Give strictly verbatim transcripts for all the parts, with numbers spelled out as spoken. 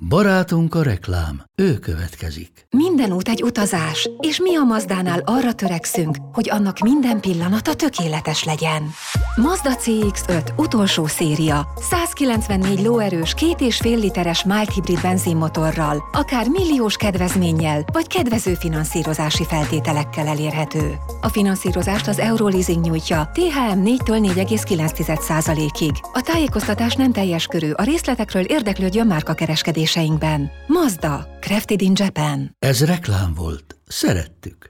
Barátunk a reklám, ő következik. Minden út egy utazás, és mi a Mazdánál arra törekszünk, hogy annak minden pillanata tökéletes legyen. Mazda cé iksz öt utolsó széria, százkilencvennégy lóerős, két és fél literes mild hibrid benzinmotorral, akár milliós kedvezménnyel, vagy kedvező finanszírozási feltételekkel elérhető. A finanszírozást az Euroleasing nyújtja, té há em négytől négy egész kilenc százalékig. A tájékoztatás nem teljes körű, a részletekről érdeklődjön márkakereskedéseinkben. Mazda, crafted in Japan. Ez reklám volt. Szerettük.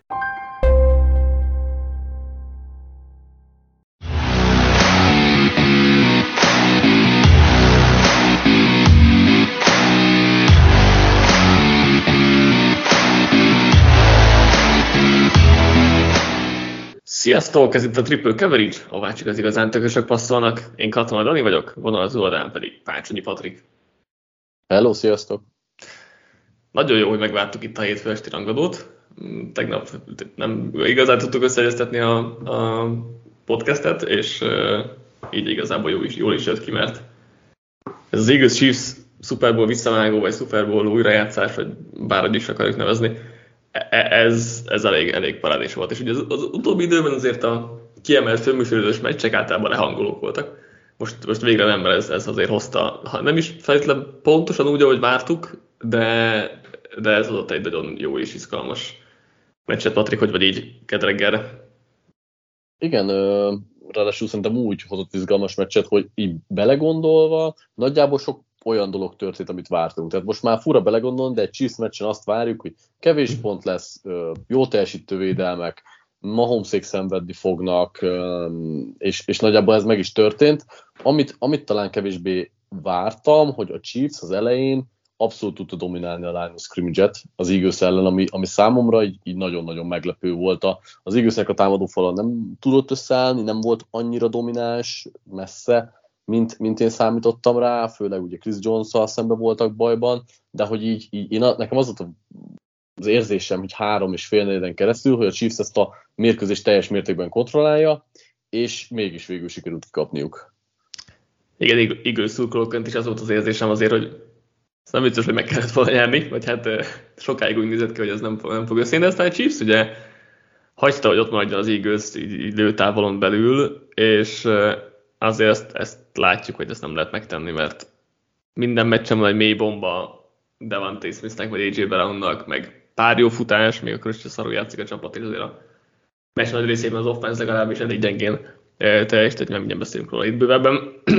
Sziasztok! Ez itt a Triple Coverage, ahová csak az igazán tökösök passzolnak. Én Katona Dani vagyok, vonalazó oldalán pedig Pácsonyi Patrik. Hello, sziasztok! Nagyon jó, hogy megvártuk itt a hétfő esti rangadót. Tegnap nem igazán tudtuk összeegyeztetni a, a podcastet, és uh, így igazából jó is, jól is jött ki, mert ez az Eagles Chiefs Super Bowl visszavágó, vagy Super Bowl újrajátszás, vagy bárhogy is akarjuk nevezni, ez, ez elég, elég parádés volt. És ugye az, az utóbbi időben azért a kiemelt főműsorozós meccsek általában lehangolók voltak. Most, most végre nem, mert ez, ez azért hozta, ha nem is feltétlenül pontosan úgy, ahogy vártuk, de, de ez adott egy nagyon jó és izgalmas meccset. Patrik, hogy vagy így kedd reggelre? Igen, ráadásul szerintem úgy hozott izgalmas meccset, hogy így belegondolva nagyjából sok olyan dolog történt, amit vártunk. Tehát most már fura belegondolni, de egy Chiefs meccsen azt várjuk, hogy kevés pont lesz, jó teljesítő védelmek, Mahomesék szenvedni fognak, és, és nagyjából ez meg is történt. Amit, amit talán kevésbé vártam, hogy a Chiefs az elején abszolút tudta dominálni a line of scrimmage-et az Eagles ellen, ami, ami számomra így, így nagyon-nagyon meglepő volt. A, az Eaglesnek a támadófala nem tudott összeállni, nem volt annyira domináns messze, mint, mint én számítottam rá, főleg ugye Chris Jones-szal szemben voltak bajban, de hogy így, így én, nekem az volt az érzésem, hogy három és fél negyeden keresztül, hogy a Chiefs ezt a mérkőzést teljes mértékben kontrollálja, és mégis végül sikerült kikapniuk. Igen, Eagles szurkolóként is az volt az érzésem azért, hogy ez nem biztos, hogy meg kellett volna nyerni, vagy hát sokáig úgy nézett ki, hogy ez nem, nem fog összejönni, de aztán a Chiefs ugye hagyta, hogy ott maradjon az Eagles így, így lőtávolon belül, és azért ezt, ezt látjuk, hogy ezt nem lehet megtenni, mert minden meccsen van egy mély bomba Devontae Smithnek vagy á jé Brownnak, meg pár jó futás, még akkor is szarul játszik a csapat, és azért a meccs nagy részében az offense legalábbis elég gyengén teljesített, nem mindjárt beszélünk róla itt bővebben.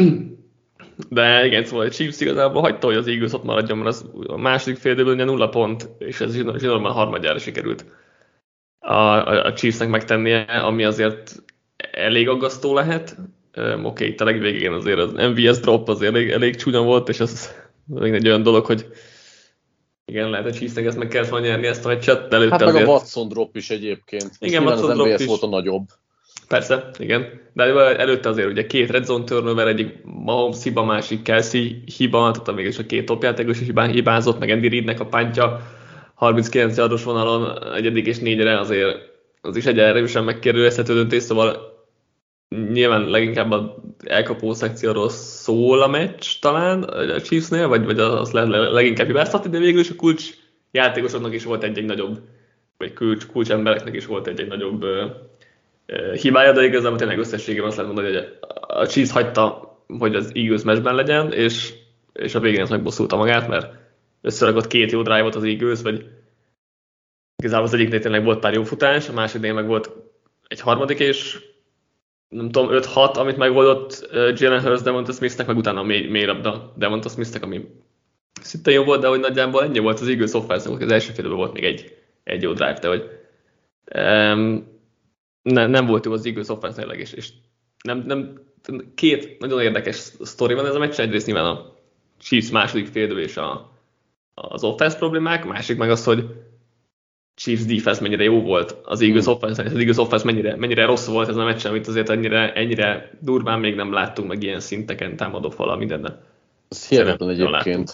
De igen, szóval a Chiefs igazából hagyta, hogy az Eagles ott maradjon, mert az a második fél időben ugye nulla pont, és ez zsinórban harmadjára sikerült a, a, a Chiefsnek megtennie, ami azért elég aggasztó lehet. Um, Oké, okay, itt a legvégén azért az em vé es drop azért elég, elég csúnya volt, és ez még egy olyan dolog, hogy igen, lehet, hogy Chiefsnek ezt meg kellett volna nyerni ezt a meccset, de előtte hát azért... meg a Watson drop is egyébként. Igen, Watson az drop em vé es is. volt a nagyobb. Persze, igen. De előtte azért ugye két red zone turnover, egyik Mahomes hiba, másik Kelsey hiba, tehát mégis a két topjátékos is hibázott, meg Andy Reidnek a pántja harminckilenc yardos vonalon, egyedik és négyre azért az is egy erősen megkérdőjelezhető döntés, szóval nyilván leginkább az elkapó szekcióról szól a meccs talán a Chiefsnél, vagy, vagy az lehet leginkább hibáztatni, de végül is a kulcs játékosoknak is volt egy-egy nagyobb, vagy kulcs, kulcs embereknek is volt egy-egy nagyobb uh, uh, hibája, de igazából tényleg összességében azt lehet mondani, hogy a Chiefs hagyta, hogy az Eagles meccsben legyen, és, és a végén ez megbosszulta magát, mert összerakott két jó drive-ot az Eagles, vagy igazából az egyiknél tényleg volt pár jó futás, a másodiknél meg volt egy harmadik, és nem tudom, öt hat, amit megoldott uh, Jalen Hurts Devonta Smithnek, meg utána a mély, mély labda Devonta Smithnek, ami szinte jó volt, de hogy nagyjából ennyi volt az Eagles offense-nek, az első félben volt még egy, egy jó drive, de hogy um, ne, nem volt jó az Eagles offense-nél, és, és nem, nem, két nagyon érdekes sztori van ez a meccs, egyrészt nyilván a Chiefs második félidő és a, az offense problémák, másik meg az, hogy Chiefs defense mennyire jó volt az Eagles offense, és az Eagles offense mennyire, mennyire rossz volt ez a meccsen, amit azért ennyire, ennyire durván még nem láttunk meg ilyen szinteken, támadó fala, mindennel. Ez hihetetlen egyébként.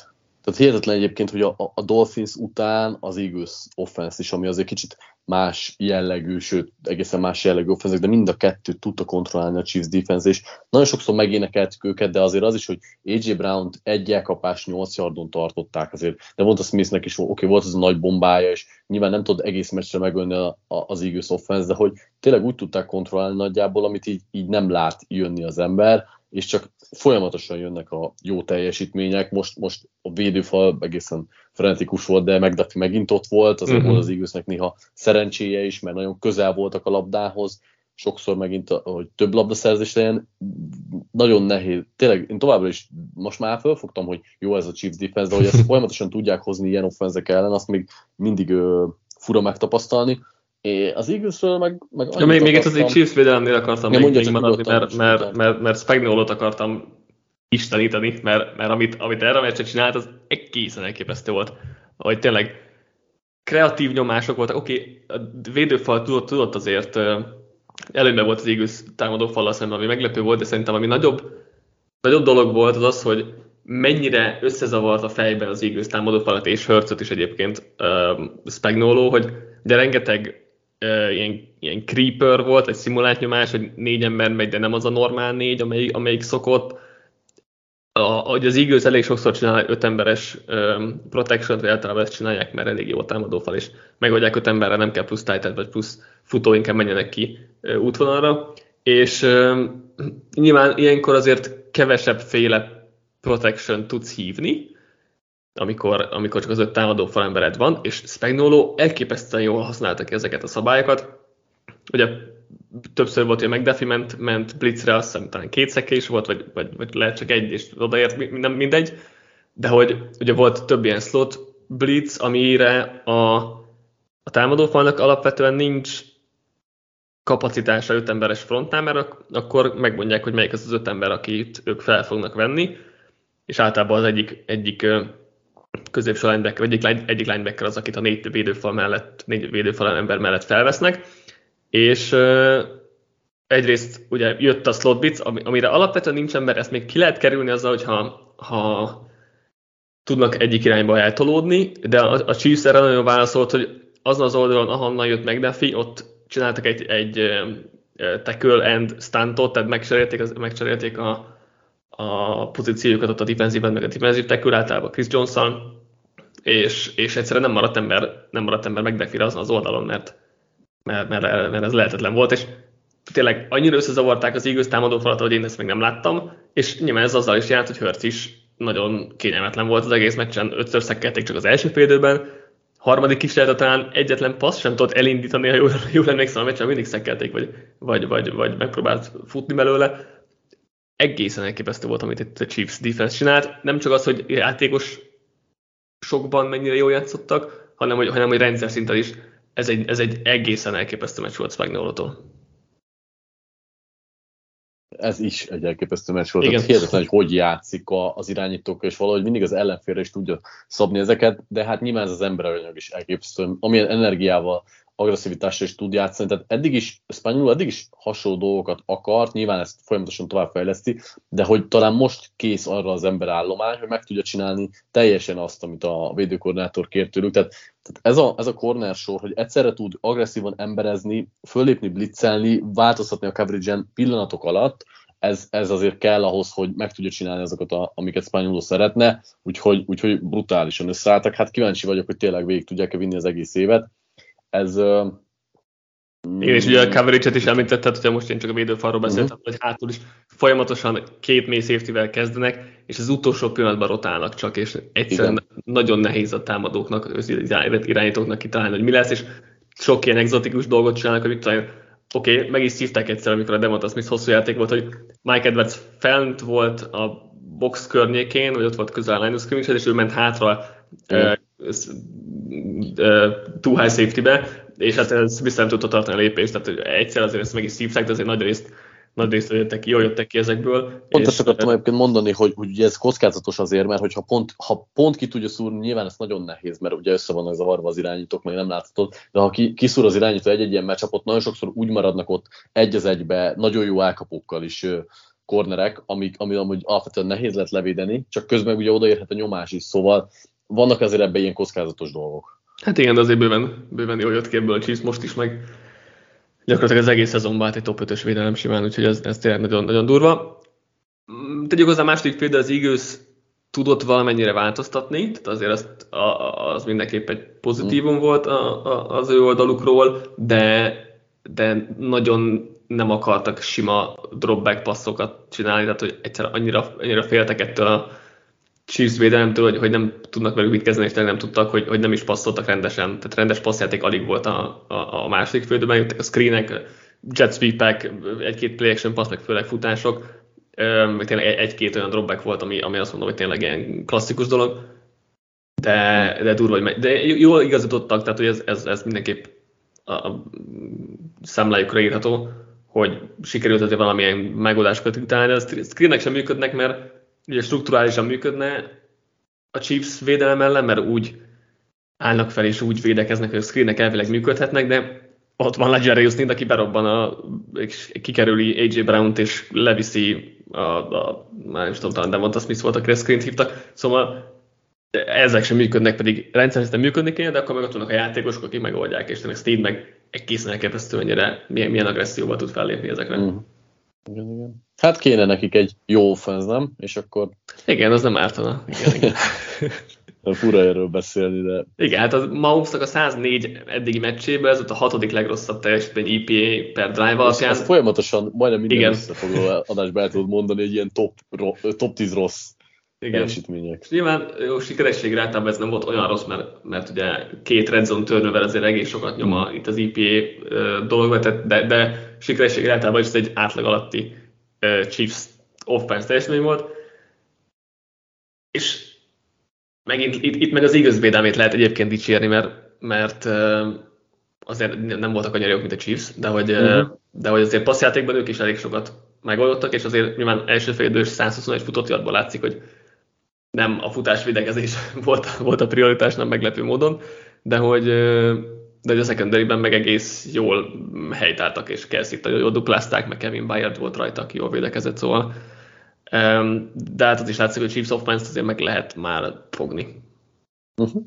Tehát hihetetlen egyébként, hogy a, a Dolphins után az Eagles offense is, ami azért kicsit más jellegű, sőt, egészen más jellegű offense, de mind a kettőt tudta kontrollálni a Chiefs defense, és nagyon sokszor megénekeltük őket, de azért az is, hogy á jé Brown-t egy elkapás nyolc yardon tartották azért, de mondta Smithnek is, oké, okay, volt az a nagy bombája, és nyilván nem tud egész meccsre megölni a, a, az Eagles offense, de hogy tényleg úgy tudták kontrollálni nagyjából, amit így, így nem lát jönni az ember, és csak folyamatosan jönnek a jó teljesítmények. Most, most a védőfal egészen frenetikus volt, de McDuffie megint ott volt, azért uh-huh. volt az Eaglesnek néha szerencséje is, mert nagyon közel voltak a labdához, sokszor megint, hogy több labdaszerzés legyen, nagyon nehéz. Tényleg én továbbra is most már felfogtam, hogy jó ez a Chiefs defense, de hogy ezt folyamatosan tudják hozni ilyen offenzek ellen, azt még mindig ö, fura megtapasztalni. É, az Eaglesről meg, meg ja, még, még itt az egy Chiefs védelemnél akartam ja, még, még maradni, mert, mert, mert, mert Spagnuolót akartam isteníteni, mert, mert amit, amit erre a meccset csinált, az egészen elképesztő volt. Hogy tényleg kreatív nyomások voltak. Oké, okay, a védőfal tudott, tudott azért, előnyben volt az Eagles támadófallal szemben, ami meglepő volt, de szerintem ami nagyobb, nagyobb dolog volt az az, hogy mennyire összezavart a fejben az Eagles támadófalat és Hurtsot is egyébként uh, Spagnuolo, hogy de rengeteg Uh, ilyen, ilyen creeper volt, egy szimulált nyomás, hogy négy ember megy, de nem az a normál négy, amelyik, amelyik szokott. Ahogy az Eagles elég sokszor csinál öt emberes um, protection-t, vagy általában ezt csinálják, mert elég jó támadófal, és megoldják öt emberre, nem kell plusz tight end, vagy plusz futó, inkább menjenek ki uh, útvonalra. És um, nyilván ilyenkor azért kevesebb féle protection tudsz hívni, Amikor, amikor csak az öt támadó falembered van, és Spagnuolo elképesztően jól használta ki ezeket a szabályokat. Ugye többször volt, hogy McDuffie ment, ment blitzre, azt hiszem talán két szekés volt, vagy, vagy, vagy lehet csak egy, és odaért, nem mindegy. De hogy ugye volt több ilyen slot blitz, amire a, a támadófalnak alapvetően nincs kapacitása öt emberes frontnál, mert akkor megmondják, hogy melyik az az öt ember, akit ők fel fognak venni, és általában az egyik, egyik középső linebacker, egyik, egyik linebacker az, akit a négy védőfal mellett, négy védőfal ember mellett felvesznek, és uh, egyrészt ugye jött a slot blitz, amire alapvetően nincs ember, ezt még ki lehet kerülni azzal, hogyha ha tudnak egyik irányba eltolódni, de a, a Chiefs erre nagyon válaszolt, hogy azon az oldalon, ahonnan jött McDuffie, ott csináltak egy, egy uh, tackle and stuntot, tehát megcserélték, az, megcserélték a a pozíciójukat ott a defensíven, meg a defensív tackle általában Chris Johnson, és, és egyszerűen nem maradt ember, nem maradt ember McDuffie-re azon az oldalon, mert, mert, mert, mert ez lehetetlen volt, és tényleg annyira összezavarták az Eagles támadófalat, hogy én ezt még nem láttam, és nyilván ez azzal is járt, hogy Hurts is nagyon kényelmetlen volt az egész meccsen, ötször szekkelték csak az első fél időben, harmadik kísérletet talán egyetlen passz sem tudott elindítani, ha jól, jól emlékszem, a meccsen mindig szekkelték, vagy, vagy, vagy, vagy megpróbált futni belőle. Egészen elképesztő volt, amit itt a Chiefs defense csinált. Nem csak az, hogy játékos sokban mennyire jól játszottak, hanem hogy, hanem, hogy rendszer szinten is. Ez egy, ez egy egészen elképesztő meccs volt Spagnuolótól. Ez is egy elképesztő meccs volt. Hihetetlen, hogy hogy játszik az irányítók, és valahogy mindig az ellenfélre is tudja szabni ezeket, de hát nyilván ez az emberanyag is elképesztő. Amilyen energiával, agresszivitással is tud játszani, tehát eddig is, Spagnuolo eddig is hasonló dolgokat akart, nyilván ezt folyamatosan továbbfejleszti, de hogy talán most kész arra az emberállomány, hogy meg tudja csinálni teljesen azt, amit a védőkoordinátor kért tőlük, tehát, tehát ez a, ez a corner sor, hogy egyszerre tud agresszívan emberezni, fölépni, blitzelni, változtatni a coverage-en pillanatok alatt, ez, ez azért kell ahhoz, hogy meg tudja csinálni azokat, a, amiket Spagnuolo szeretne, úgyhogy, úgyhogy brutálisan összeálltak. Hát kíváncsi vagyok, hogy tényleg végig tudják-e vinni az egész évet. Ez... Uh, igen, és ugye a coverage-et is említetted, hogyha most én csak a védőfalról beszéltem, uh-huh. hogy hátul is folyamatosan két mély safety-vel kezdenek, és az utolsó pillanatban rotálnak csak, és egyszerűen igen. Nagyon nehéz a támadóknak, az irányítóknak kitalálni, hogy mi lesz, és sok ilyen egzotikus dolgot csinálnak, hogy talán oké, okay, meg is szívták egyszer, amikor a Devonta Smith hosszú játék volt, hogy Mike Edwards fent volt a box környékén, vagy ott volt közel a line of scrimmage, és ő ment hátra uh, uh, too high safety-be, és hát ez vissza nem tudta tartani a lépést, tehát egyszer azért ezt meg is szívták, de azért nagy részt, nagy részt jöttek ki, jól jöttek ki ezekből. Pont ezt akartam egyébként mondani, hogy, hogy ugye ez kockázatos azért, mert hogyha pont, ha pont ki tudja szúrni, nyilván ez nagyon nehéz, mert ugye össze vannak zavarva az irányítók, meg nem láthatod, de ha ki, kiszúr az irányító egy-egy ilyen meccsapot, nagyon sokszor úgy maradnak ott egy az egybe, nagyon jó elkapókkal is cornerek, amik, ami amúgy alapvetően nehéz lett levédeni, csak közben ugye odaérhet a nyomás is, szóval vannak azért ebben ilyen kockázatos dolgok. Hát igen, de azért bőven, bőven jól jött ki ebből a Chiefs most is, meg gyakorlatilag az egész szezonban hát egy top ötös védelem simán, úgyhogy ez, ez tényleg nagyon, nagyon durva. Tegyük hozzá a második fél, de az Eagles tudott valamennyire változtatni, tehát azért azt, az mindenképp egy pozitívum volt a, a, az ő oldalukról, de, de nagyon nem akartak sima dropback passzokat csinálni, tehát hogy egyszer annyira, annyira féltek ettől a Chiefs védelemtől, hogy, hogy nem tudnak velük mit kezdeni, és nem tudtak, hogy, hogy nem is passzoltak rendesen. Tehát rendes passzjáték alig volt a, a, a második félidőben, jöttek a screenek, jet sweepek, egy-két play action passz, meg főleg futások, még tényleg egy-két olyan dropback volt, ami, ami azt mondom, hogy tényleg ilyen klasszikus dolog, de, de durva, hogy megy. De jól igazítottak, tehát hogy ez, ez, ez mindenképp a, a számlájukra írható, hogy sikerült azért valamilyen megoldásokat utálni, de a screenek sem működnek, mert ugye strukturálisan működne a Chiefs védelem ellen, mert úgy állnak fel és úgy védekeznek, hogy a screenek elvileg működhetnek, de ott van L'Jarius Sneed, aki berobban, a, és kikerüli á jé Brownt és leviszi a, a már nem tudom, talán Devonta Smith volt, akire screent hívtak, szóval ezek sem működnek, pedig rendszeresen működni kéne, de akkor meg ott vannak a játékosok, akik megoldják, és tényleg Sneed meg egészen elképesztő, mennyire, milyen, milyen agresszióval tud fellépni ezekre. Mm. Igen, igen. Hát kéne nekik egy jó offense, nem? És akkor... Igen, az nem ártana. Igen, igen. Fura erről beszélni, de... Igen, hát a Mahomesnak a száznégy eddigi meccsében ez ott a hatodik legrosszabb teljesítmény é pé á per drive alapján. Ezt folyamatosan majdnem minden összefoglaló adásban el tudod mondani, hogy ilyen top, top tíz rossz igen. teljesítmények. Nyilván jó sikerességre általában ez nem volt olyan rossz, mert, mert ugye két red zone turnover azért egész sokat nyom a, itt az é pé á dolog, de, de sikerességre általában is egy átlag alatti uh, Chiefs offense teljesítmény volt. És megint itt, itt meg az Eagles védelmét lehet egyébként dicsérni, mert, mert uh, azért nem voltak annyira jók, mint a Chiefs, de hogy, uh-huh. uh, de hogy azért passzjátékban ők is elég sokat megoldottak, és azért nyilván első fél idős száz huszonegy futott yardból látszik, hogy nem a futás védekezés volt, volt a prioritás, nem meglepő módon, de hogy, uh, de hogy a secondary-ben meg egész jól helytáltak, és Kelsey-t jól duplázták, meg Kevin Byard volt rajta, aki jól védekezett, szóval Um, de hát az is látszik, hogy Chiefs offense azért meg lehet már fogni. Uh-huh.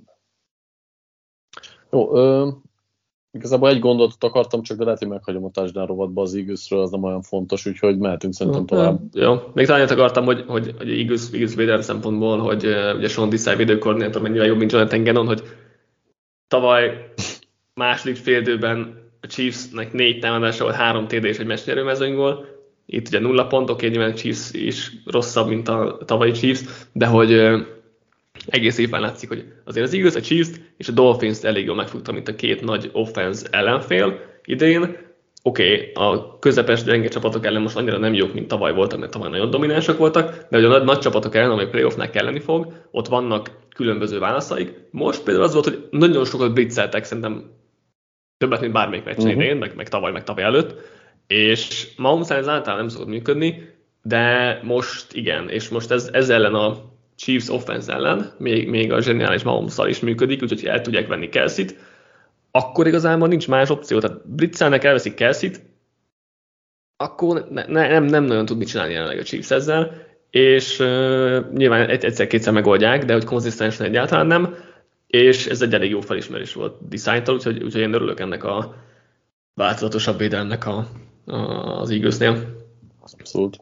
Jó, ö, igazából egy gondolatot akartam, csak de lehet, hogy meghagyom a touchdown rovatba az Eaglesről, az nem olyan fontos, úgyhogy mehetünk szerintem uh, tovább. Jó, még talán akartam, hogy, hogy, hogy Eagles, Eagles védelem szempontból, hogy uh, ugye Sean Desai védőkoordinátor mennyivel jobb, mint Jonathan Gannon, hogy tavaly második fél időben a Chiefsnek négy támadása volt, három té dé és egy meccsnyerő mezőnyből. Itt ugye nulla pont, oké, nyilván a Chiefs is rosszabb, mint a tavalyi Chiefs, de hogy ö, egész éppen látszik, hogy azért az Eagles, a Chiefs és a Dolphins elég jól megfogta, mint a két nagy offense ellenfél idén. Oké, a közepes gyenge csapatok ellen most annyira nem jók, mint tavaly voltak, mert tavaly nagyon dominánsak voltak, de hogy a nagy, nagy csapatok ellen, amely playoffnál kelleni fog, ott vannak különböző válaszaik. Most például az volt, hogy nagyon sokat blitzeltek, szerintem többet, mint bármelyik meccsen uh-huh. idén, meg, meg tavaly, meg tavaly előtt. És Mahomes ez általában nem szokott működni, de most igen, és most ez, ez ellen a Chiefs offense ellen, még, még a zseniális Mahomes-szal is működik, úgyhogy el tudják venni Kelsey-t, akkor igazából nincs más opció, tehát blitzelnek, elveszik Kelsey-t, akkor ne, ne, nem, nem nagyon tud mit csinálni jelenleg a Chiefs ezzel, és uh, nyilván egyszer-kétszer megoldják, de hogy konzisztensen egyáltalán nem, és ez egy elég jó felismerés volt Desai-tól, úgyhogy, úgyhogy én örülök ennek a változatosabb védelemnek a az Eaglesnél. Abszolút.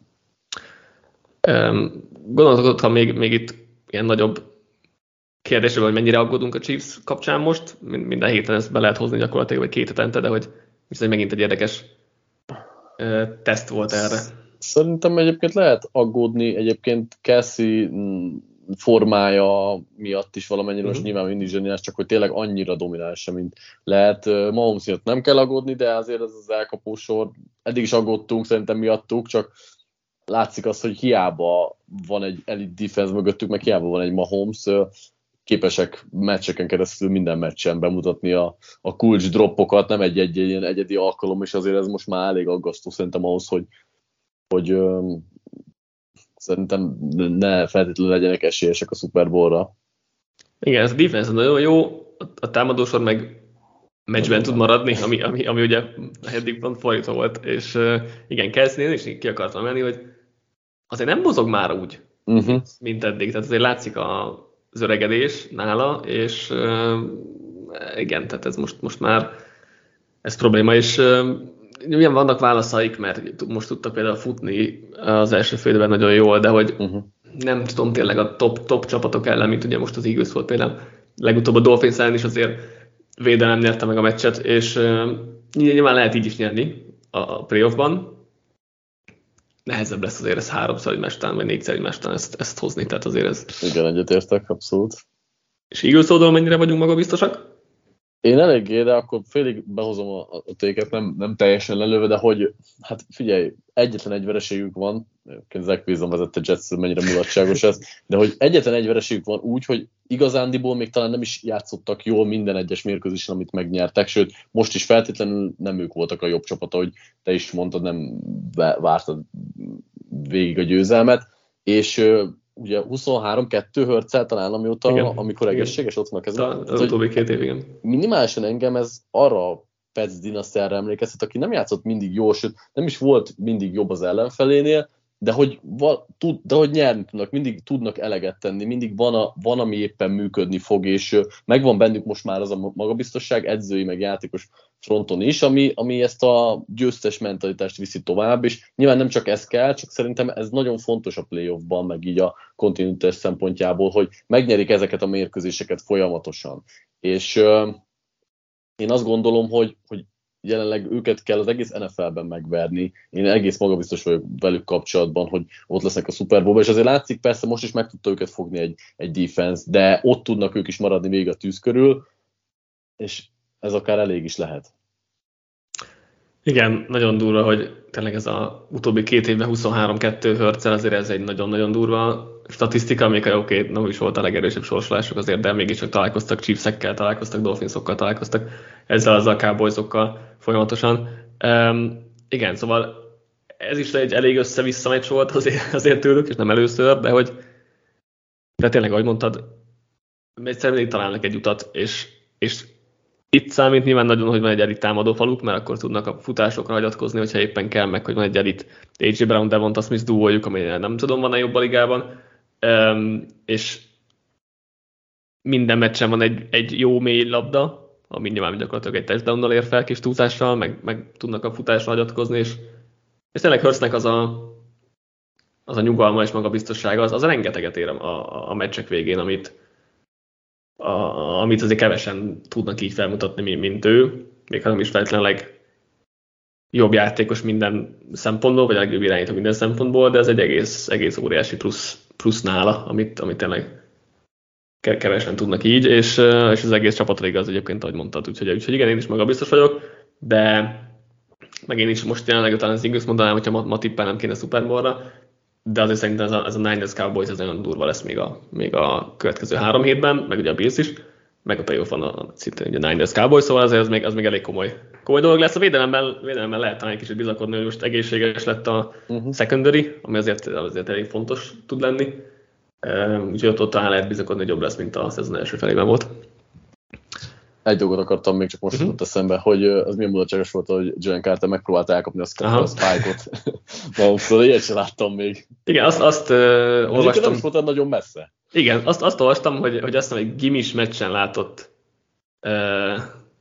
Um, Gondoltok, ha még, még itt ilyen nagyobb kérdésről, hogy mennyire aggódunk a Chiefs kapcsán most, minden héten ezt be lehet hozni gyakorlatilag, vagy két hetente, de hogy viszont megint egy érdekes uh, teszt volt erre. Szerintem egyébként lehet aggódni, egyébként Kelsey formája miatt is valamennyire, uh-huh. most nyilván mindig zseniás, csak hogy tényleg annyira domináns, mint lehet. Mahomes miatt nem kell aggódni, de azért ez az elkapósor, eddig is aggódtunk, szerintem miattuk, csak látszik az, hogy hiába van egy elite defense mögöttük, meg hiába van egy Mahomes, képesek meccseken keresztül minden meccsen bemutatni a, a kulcs droppokat, nem egy-egy ilyen egyedi alkalom, és azért ez most már elég aggasztó szerintem ahhoz, hogy, hogy szerintem ne feltétlenül legyenek esélyesek a Super Bowl-ra. Igen, ez a defense nagyon jó, a támadósor meg meccsben tud maradni, ami, ami, ami ugye eddig pont fordítva volt, és uh, igen, Kelsey-nél is ki akartam menni, hogy azért nem mozog már úgy, uh-huh. mint eddig. Tehát azért látszik az öregedés nála, és uh, igen, tehát ez most, most már ez probléma, és uh, milyen vannak válaszaik, mert most tudtak például futni az első félidőben nagyon jól, de hogy uh-huh. nem tudom tényleg a top, top csapatok ellen, mint ugye most az Eagles volt például. Legutóbb a Dolphins ellen is azért védelem nyerte meg a meccset, és uh, nyilván lehet így is nyerni a, a playoffban. Nehezebb lesz azért ez háromszor egymásután, vagy négyszer egymásután ezt, ezt hozni, tehát azért ez... Igen, egyetértek, abszolút. És Eagles oldalon mennyire vagyunk magabiztosak? Én eléggé, de akkor félig behozom a, a téket, nem, nem teljesen lelőve, de hogy, hát figyelj, egyetlen egy vereségük van, Zach Wilson vezette Jets, mennyire mulatságos ez, de hogy egyetlen egy vereségük van úgy, hogy igazándiból még talán nem is játszottak jól minden egyes mérkőzésen, amit megnyertek, sőt, most is feltétlenül nem ők voltak a jobb csapata, hogy te is mondtad, nem vártad végig a győzelmet, és ugye huszonhárom kettő Hurtsel talán, amióta, igen, amikor igen. egészséges ott van a kezem. Az utóbbi két év, igen. Minimálisan engem ez arra a Pets dinasztiára emlékeztet, aki nem játszott mindig jól, sőt nem is volt mindig jobb az ellenfelénél, de hogy, val, tud, de hogy nyerni tudnak, mindig tudnak eleget tenni, mindig van, a, van ami éppen működni fog, és megvan bennük most már az a magabiztosság, edzői meg játékos fronton is, ami, ami ezt a győztes mentalitást viszi tovább, és nyilván nem csak ez kell, csak szerintem ez nagyon fontos a playoffban, meg így a kontinuitás szempontjából, hogy megnyerik ezeket a mérkőzéseket folyamatosan. És uh, én azt gondolom, hogy, hogy jelenleg őket kell az egész en ef el-ben megverni. Én egész magabiztos vagyok velük kapcsolatban, hogy ott lesznek a Super Bowl-ban, és azért látszik, persze most is meg tudta őket fogni egy, egy defense, de ott tudnak ők is maradni végig a tűz körül, és ez akár elég is lehet. Igen, nagyon durva, hogy tényleg ez az utóbbi két évben huszonhárom kettő Hurtsel, azért ez egy nagyon-nagyon durva statisztika, amikor oké, okay, nem is volt a legerősebb sorsolások azért, de mégiscsak találkoztak Chiefsekkel, találkoztak Dolphinsokkal, találkoztak ezzel az a Cowboysokkal folyamatosan. Um, igen, szóval ez is egy elég össze-vissza meccs volt azért, azért tőlük, és nem először, de hogy de tényleg, ahogy mondtad, egyszerűen mindig találnak egy utat, és, és itt számít nyilván nagyon, hogy van egy elit támadó faluk, mert akkor tudnak a futásokra hagyatkozni, hogyha éppen kell, meg hogy van egy elit á jé Brown, Devonta Smith duójuk, ami nem tudom, van-e jobb a ligában, um, és minden meccsen van egy, egy jó mély labda, ami nyilván gyakorlatilag egy touchdownnal ér fel, kis túlzással, meg, meg tudnak a futásra hagyatkozni, és, és tényleg Hurtsnek az a, az a nyugalma és magabiztossága, az, az rengeteget ér a, a, a meccsek végén, amit A, amit azért kevesen tudnak így felmutatni, mint ő, még ha nem is feltétlenleg jobb játékos minden szempontból, vagy a legjobb irányító minden szempontból, de ez egy egész, egész óriási plusz, plusz nála, amit, amit tényleg kevesen tudnak így, és, és az egész csapatra igaz egyébként, ahogy mondtad, úgyhogy, úgyhogy igen, én is magabiztos vagyok, de meg én is most jelenleg talán az Eagles mondanám, hogyha ma, ma tippel nem kéne Super Bowl-ra, de azért szerintem ez a, ez a Niners Cowboys ez nagyon durva lesz még a, még a következő három hétben, meg ugye a Bills is, meg a playoff van a, szintén ugye a Niners Cowboys, szóval azért az még, az még elég komoly, komoly dolog lesz. A védelemmel, védelemmel lehet talán egy kicsit bizakodni, hogy most egészséges lett a uh-huh. secondary, ami azért, azért elég fontos tud lenni. Úgyhogy ott, ott talán lehet bizakodni, hogy jobb lesz, mint a szezon első felében volt. Egy dolgot akartam még csak most jutott uh-huh. eszembe, hogy az milyen mulatságos volt, hogy Jalen Carter megpróbálta elkapni a, a Spike-ot. Na, szóval ilyet sem láttam még. Igen, azt, azt uh, olvastam. Nem is voltad nagyon messze. Igen, azt, azt olvastam, hogy, hogy azt hiszem, egy gimis meccsen látott, uh,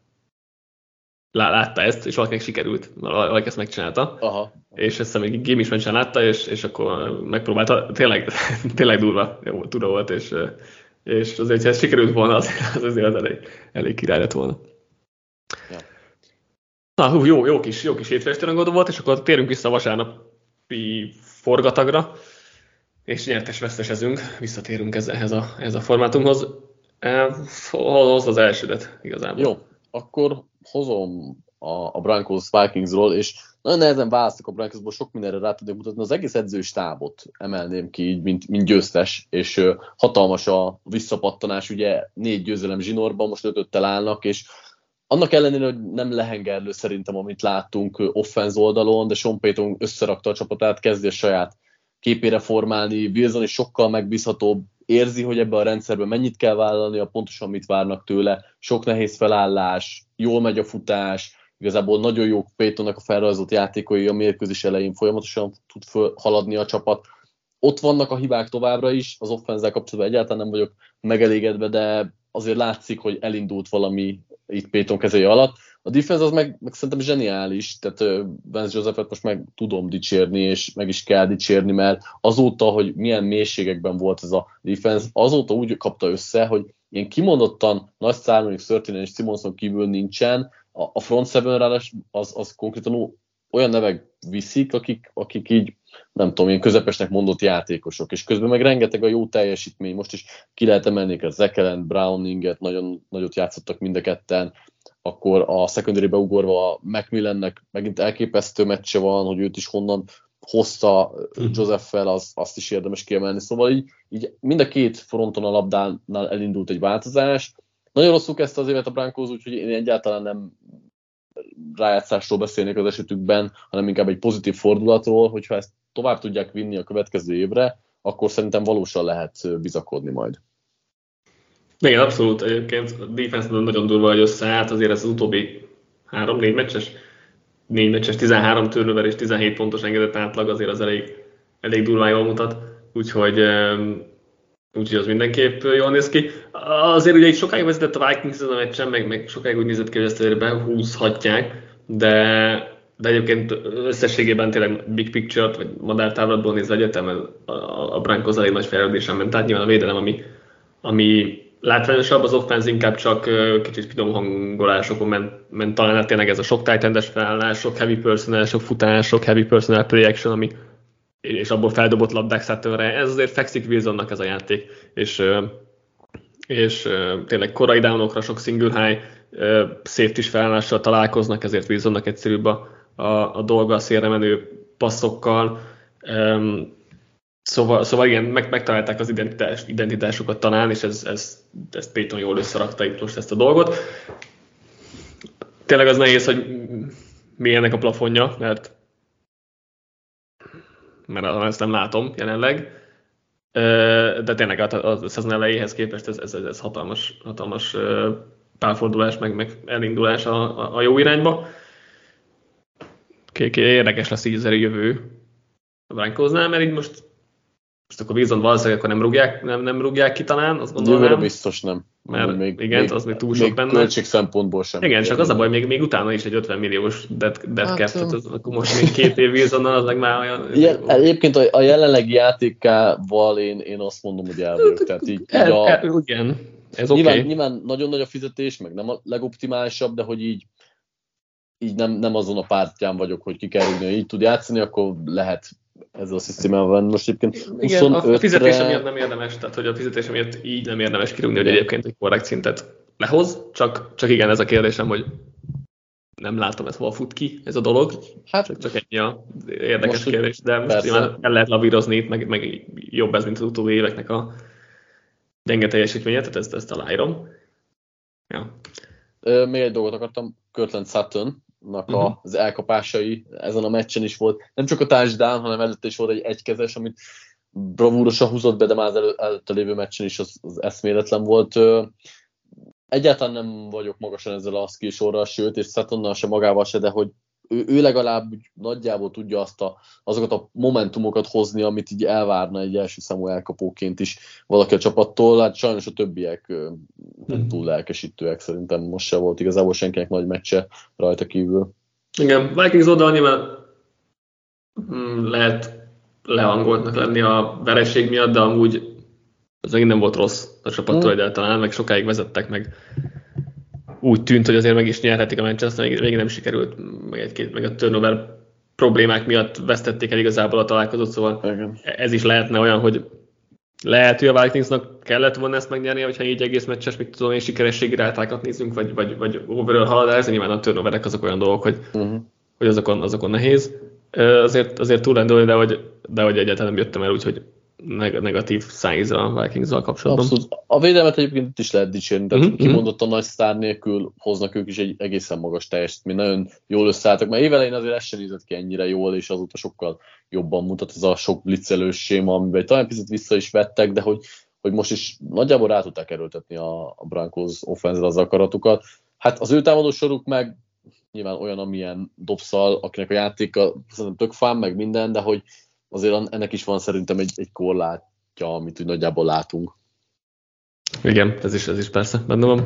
látta ezt, és valakinek sikerült, valaki ezt megcsinálta. Aha. És azt hiszem, egy gimis meccsen látta, és, és akkor megpróbálta. Tényleg, tényleg durva, jó, tura volt, és és azért, ha ez sikerült volna, az, az azért az elég, elég király lett volna. Ja. Na, hú, jó, jó kis, jó kis hétfőestőrangodó volt, és akkor térünk vissza a vasárnapi forgatagra, és nyertes-vesztesezünk, visszatérünk ez, ehhez, a, ehhez a formátumhoz. Hozd az elsődet igazából. Jó, akkor hozom a, a Broncos Vikingsról, és nagyon nehezen választok a Broncosból, sok mindenre rá tudnék mutatni. Az egész edzői stábot emelném ki így, mint, mint győztes, és uh, hatalmas a visszapattanás, ugye négy győzelem zsinórban, most ötöttel állnak, és annak ellenére, hogy nem lehengerlő szerintem, amit láttunk uh, offense oldalon, de Sean Payton összerakta a csapatát, kezdi a saját képére formálni, Wilson is sokkal megbízhatóbb, érzi, hogy ebben a rendszerben mennyit kell vállalnia, pontosan mit várnak tőle, sok nehéz felállás, jól megy a futás, igazából nagyon jó Paytonnak a felrajzolt játékai a mérkőzés elején folyamatosan tud haladni a csapat, ott vannak a hibák továbbra is, az offenzel kapcsolatban egyáltalán nem vagyok megelégedve, de azért látszik, hogy elindult valami itt Payton kezei alatt. A defense az meg, meg szerintem zseniális, tehát Vance Josephet most meg tudom dicsérni, és meg is kell dicsérni, mert azóta, hogy milyen mélységekben volt ez a defense, azóta úgy kapta össze, hogy ilyen kimondottan nagy szár, mondjuk Szörténen és Simonson kívül nincsen, a, a front seven ráadásul az, az konkrétan olyan nevek viszik, akik, akik így, nem tudom, ilyen közepesnek mondott játékosok, és közben meg rengeteg a jó teljesítmény, most is ki lehet emelni a Zekelen, Browninget, nagyon nagyot játszottak mind a ketten, akkor a secondary-be ugorva a Macmillannek megint elképesztő meccse van, hogy őt is honnan hozta Joseph-fel, az, azt is érdemes kiemelni, szóval így, így mind a két fronton a labdánál elindult egy változás. Nagyon rosszul kezdte az évet a Broncos, úgyhogy én egyáltalán nem rájátszásról beszélnék az esetükben, hanem inkább egy pozitív fordulatról, hogyha ezt tovább tudják vinni a következő évre, akkor szerintem valósan lehet bizakodni majd. Igen, abszolút. Egyébként a defense nagyon durva, hogy összeállt, azért ez az utóbbi három-négy meccses, négy meccses, tizenhárom turnover és tizenhét pontos engedett átlag azért az elég, elég durván jól mutat, úgyhogy, úgyhogy az mindenképp jól néz ki. Azért ugye itt sokáig vezetett a Vikings ezen a meccsen, meg, meg sokáig úgy nézett ki, hogy ezt azért behúzhatják, de, de egyébként összességében tényleg big picture-t, vagy madártávlatból nézve egyetemen a, a Broncos elég nagy fejlődésen ment, tehát nyilván a védelem, ami, ami látványosabb, az offense inkább csak kicsit finom hangolásokon ment, ment talán, hát tényleg ez a sok tight endes felállás, sok heavy personnel, sok futás, sok heavy personnel play action, ami, és abból feldobott labdák Suttonre. Ez azért fekszik Wilsonnak ez a játék, és, és tényleg korai downokra sok single high safety-s felállással találkoznak, ezért Wilsonnak egyszerűbb a, a, a dolga a szélre menő passzokkal. Szóval, szóval igen, meg, megtalálták az identitás, identitásukat talán, és ez, ez, ez Payton jól összerakta itt most ezt a dolgot. Tényleg az nehéz, hogy mi ennek a plafonja, mert, mert ezt nem látom jelenleg. De tényleg a, a szezon elejéhez képest ez, ez, ez hatalmas, hatalmas pálfordulás, meg, meg elindulás a, a, a jó irányba. Érdekes lesz így az jövő a Broncosnál, mert így most most akkor Wilson valószínűleg akkor nem rúgják, nem, nem rúgják ki talán, azt gondolom. Jövőre biztos nem. Mert még, igen, még, az még túl sok még benne. Költség szempontból sem. Igen, csak az a baj, még, még utána is egy ötven milliós dead, dead hát, cap, tehát az, akkor most még két év Wilsonnal, az meg már olyan... Igen, egyébként a, a jelenlegi játékával én, én azt mondom, hogy elvők. Tehát így, el, így a, el, igen, ez oké. Nyilván, Okay. nyilván nagyon nagy a fizetés, meg nem a legoptimálisabb, de hogy így, így nem, nem azon a pártján vagyok, hogy ki kell rúgni, hogy így tud játszani, akkor lehet ezzel a szisztémával. Most egyébként igen, a fizetése miatt nem érdemes, tehát hogy a fizetése miatt így nem érdemes kirúgni, hogy egyébként egy korrekt szintet lehoz, csak, csak igen, ez a kérdésem, hogy nem látom, ez hol fut ki, ez a dolog. Hát, csak, csak ennyi a érdekes most, kérdés, de most nyilván el lehet lavírozni itt, meg, meg jobb ez, mint az utóbbi éveknek a gyenge teljesítménye, tehát ezt, ezt aláírom. Ja. Még egy dolgot akartam, Courtland Sutton uh-huh. az elkapásai ezen a meccsen is volt. Nem csak a touchdown, hanem előtte is volt egy egykezes, amit bravúrosan húzott be, de már az elő, előtte lévő meccsen is az, az eszméletlen volt. Egyáltalán nem vagyok magasan ezzel a skillsorral, sőt, és Suttonnal se magával se, de hogy ő, ő legalább nagyjából tudja azt a, azokat a momentumokat hozni, amit így elvárna egy első számú elkapóként is valaki a csapattól. Hát sajnos a többiek nem túl lelkesítőek, szerintem most se volt igazából senkinek nagy meccse rajta kívül. Igen, Vikings oldal nyilván lehet lehangoltnak lenni a vereség miatt, de amúgy az megint nem volt rossz a csapattól hmm. egyáltalán, meg sokáig vezettek, meg úgy tűnt, hogy azért meg is nyerhetik a meccset, aztán végig nem sikerült, meg, egy-két, meg a turnover problémák miatt vesztették el igazából a találkozót, szóval igen. Ez is lehetne olyan, hogy lehet, hogy a Vikingsnak kellett volna ezt megnyerni, hogyha így egész meccses, mit tudom én, sikerességi rátákat nézzünk, vagy, vagy, vagy overall haladás, nyilván a turnoverek azok olyan dolgok, hogy, uh-huh. hogy azokon, azokon nehéz. Azért, azért túl lendülni, de hogy, de hogy egyáltalán nem jöttem el, úgyhogy negatív szájz a Vikings-zal kapcsolatban. Abszolút. A védelmet egyébként itt is lehet dicsérni, tehát uh-huh. kimondottan nagy sztár nélkül hoznak ők is egy egészen magas teljesítményt, nagyon jól összeálltak, mert évelején azért ez sem nézett ki ennyire jól, és azóta sokkal jobban mutat ez a sok blitzelős séma, amiben talán picit vissza is vettek, de hogy, hogy most is nagyjából rá tudták erőltetni a, a Broncos offense-re az akaratukat. Hát az ő támadó soruk meg nyilván olyan, amilyen Dobbs-szal, akinek a játéka szerintem tök fán, meg minden, de hogy azért ennek is van szerintem egy, egy korlátja, amit úgy nagyjából látunk. Igen, ez is, ez is persze benne van.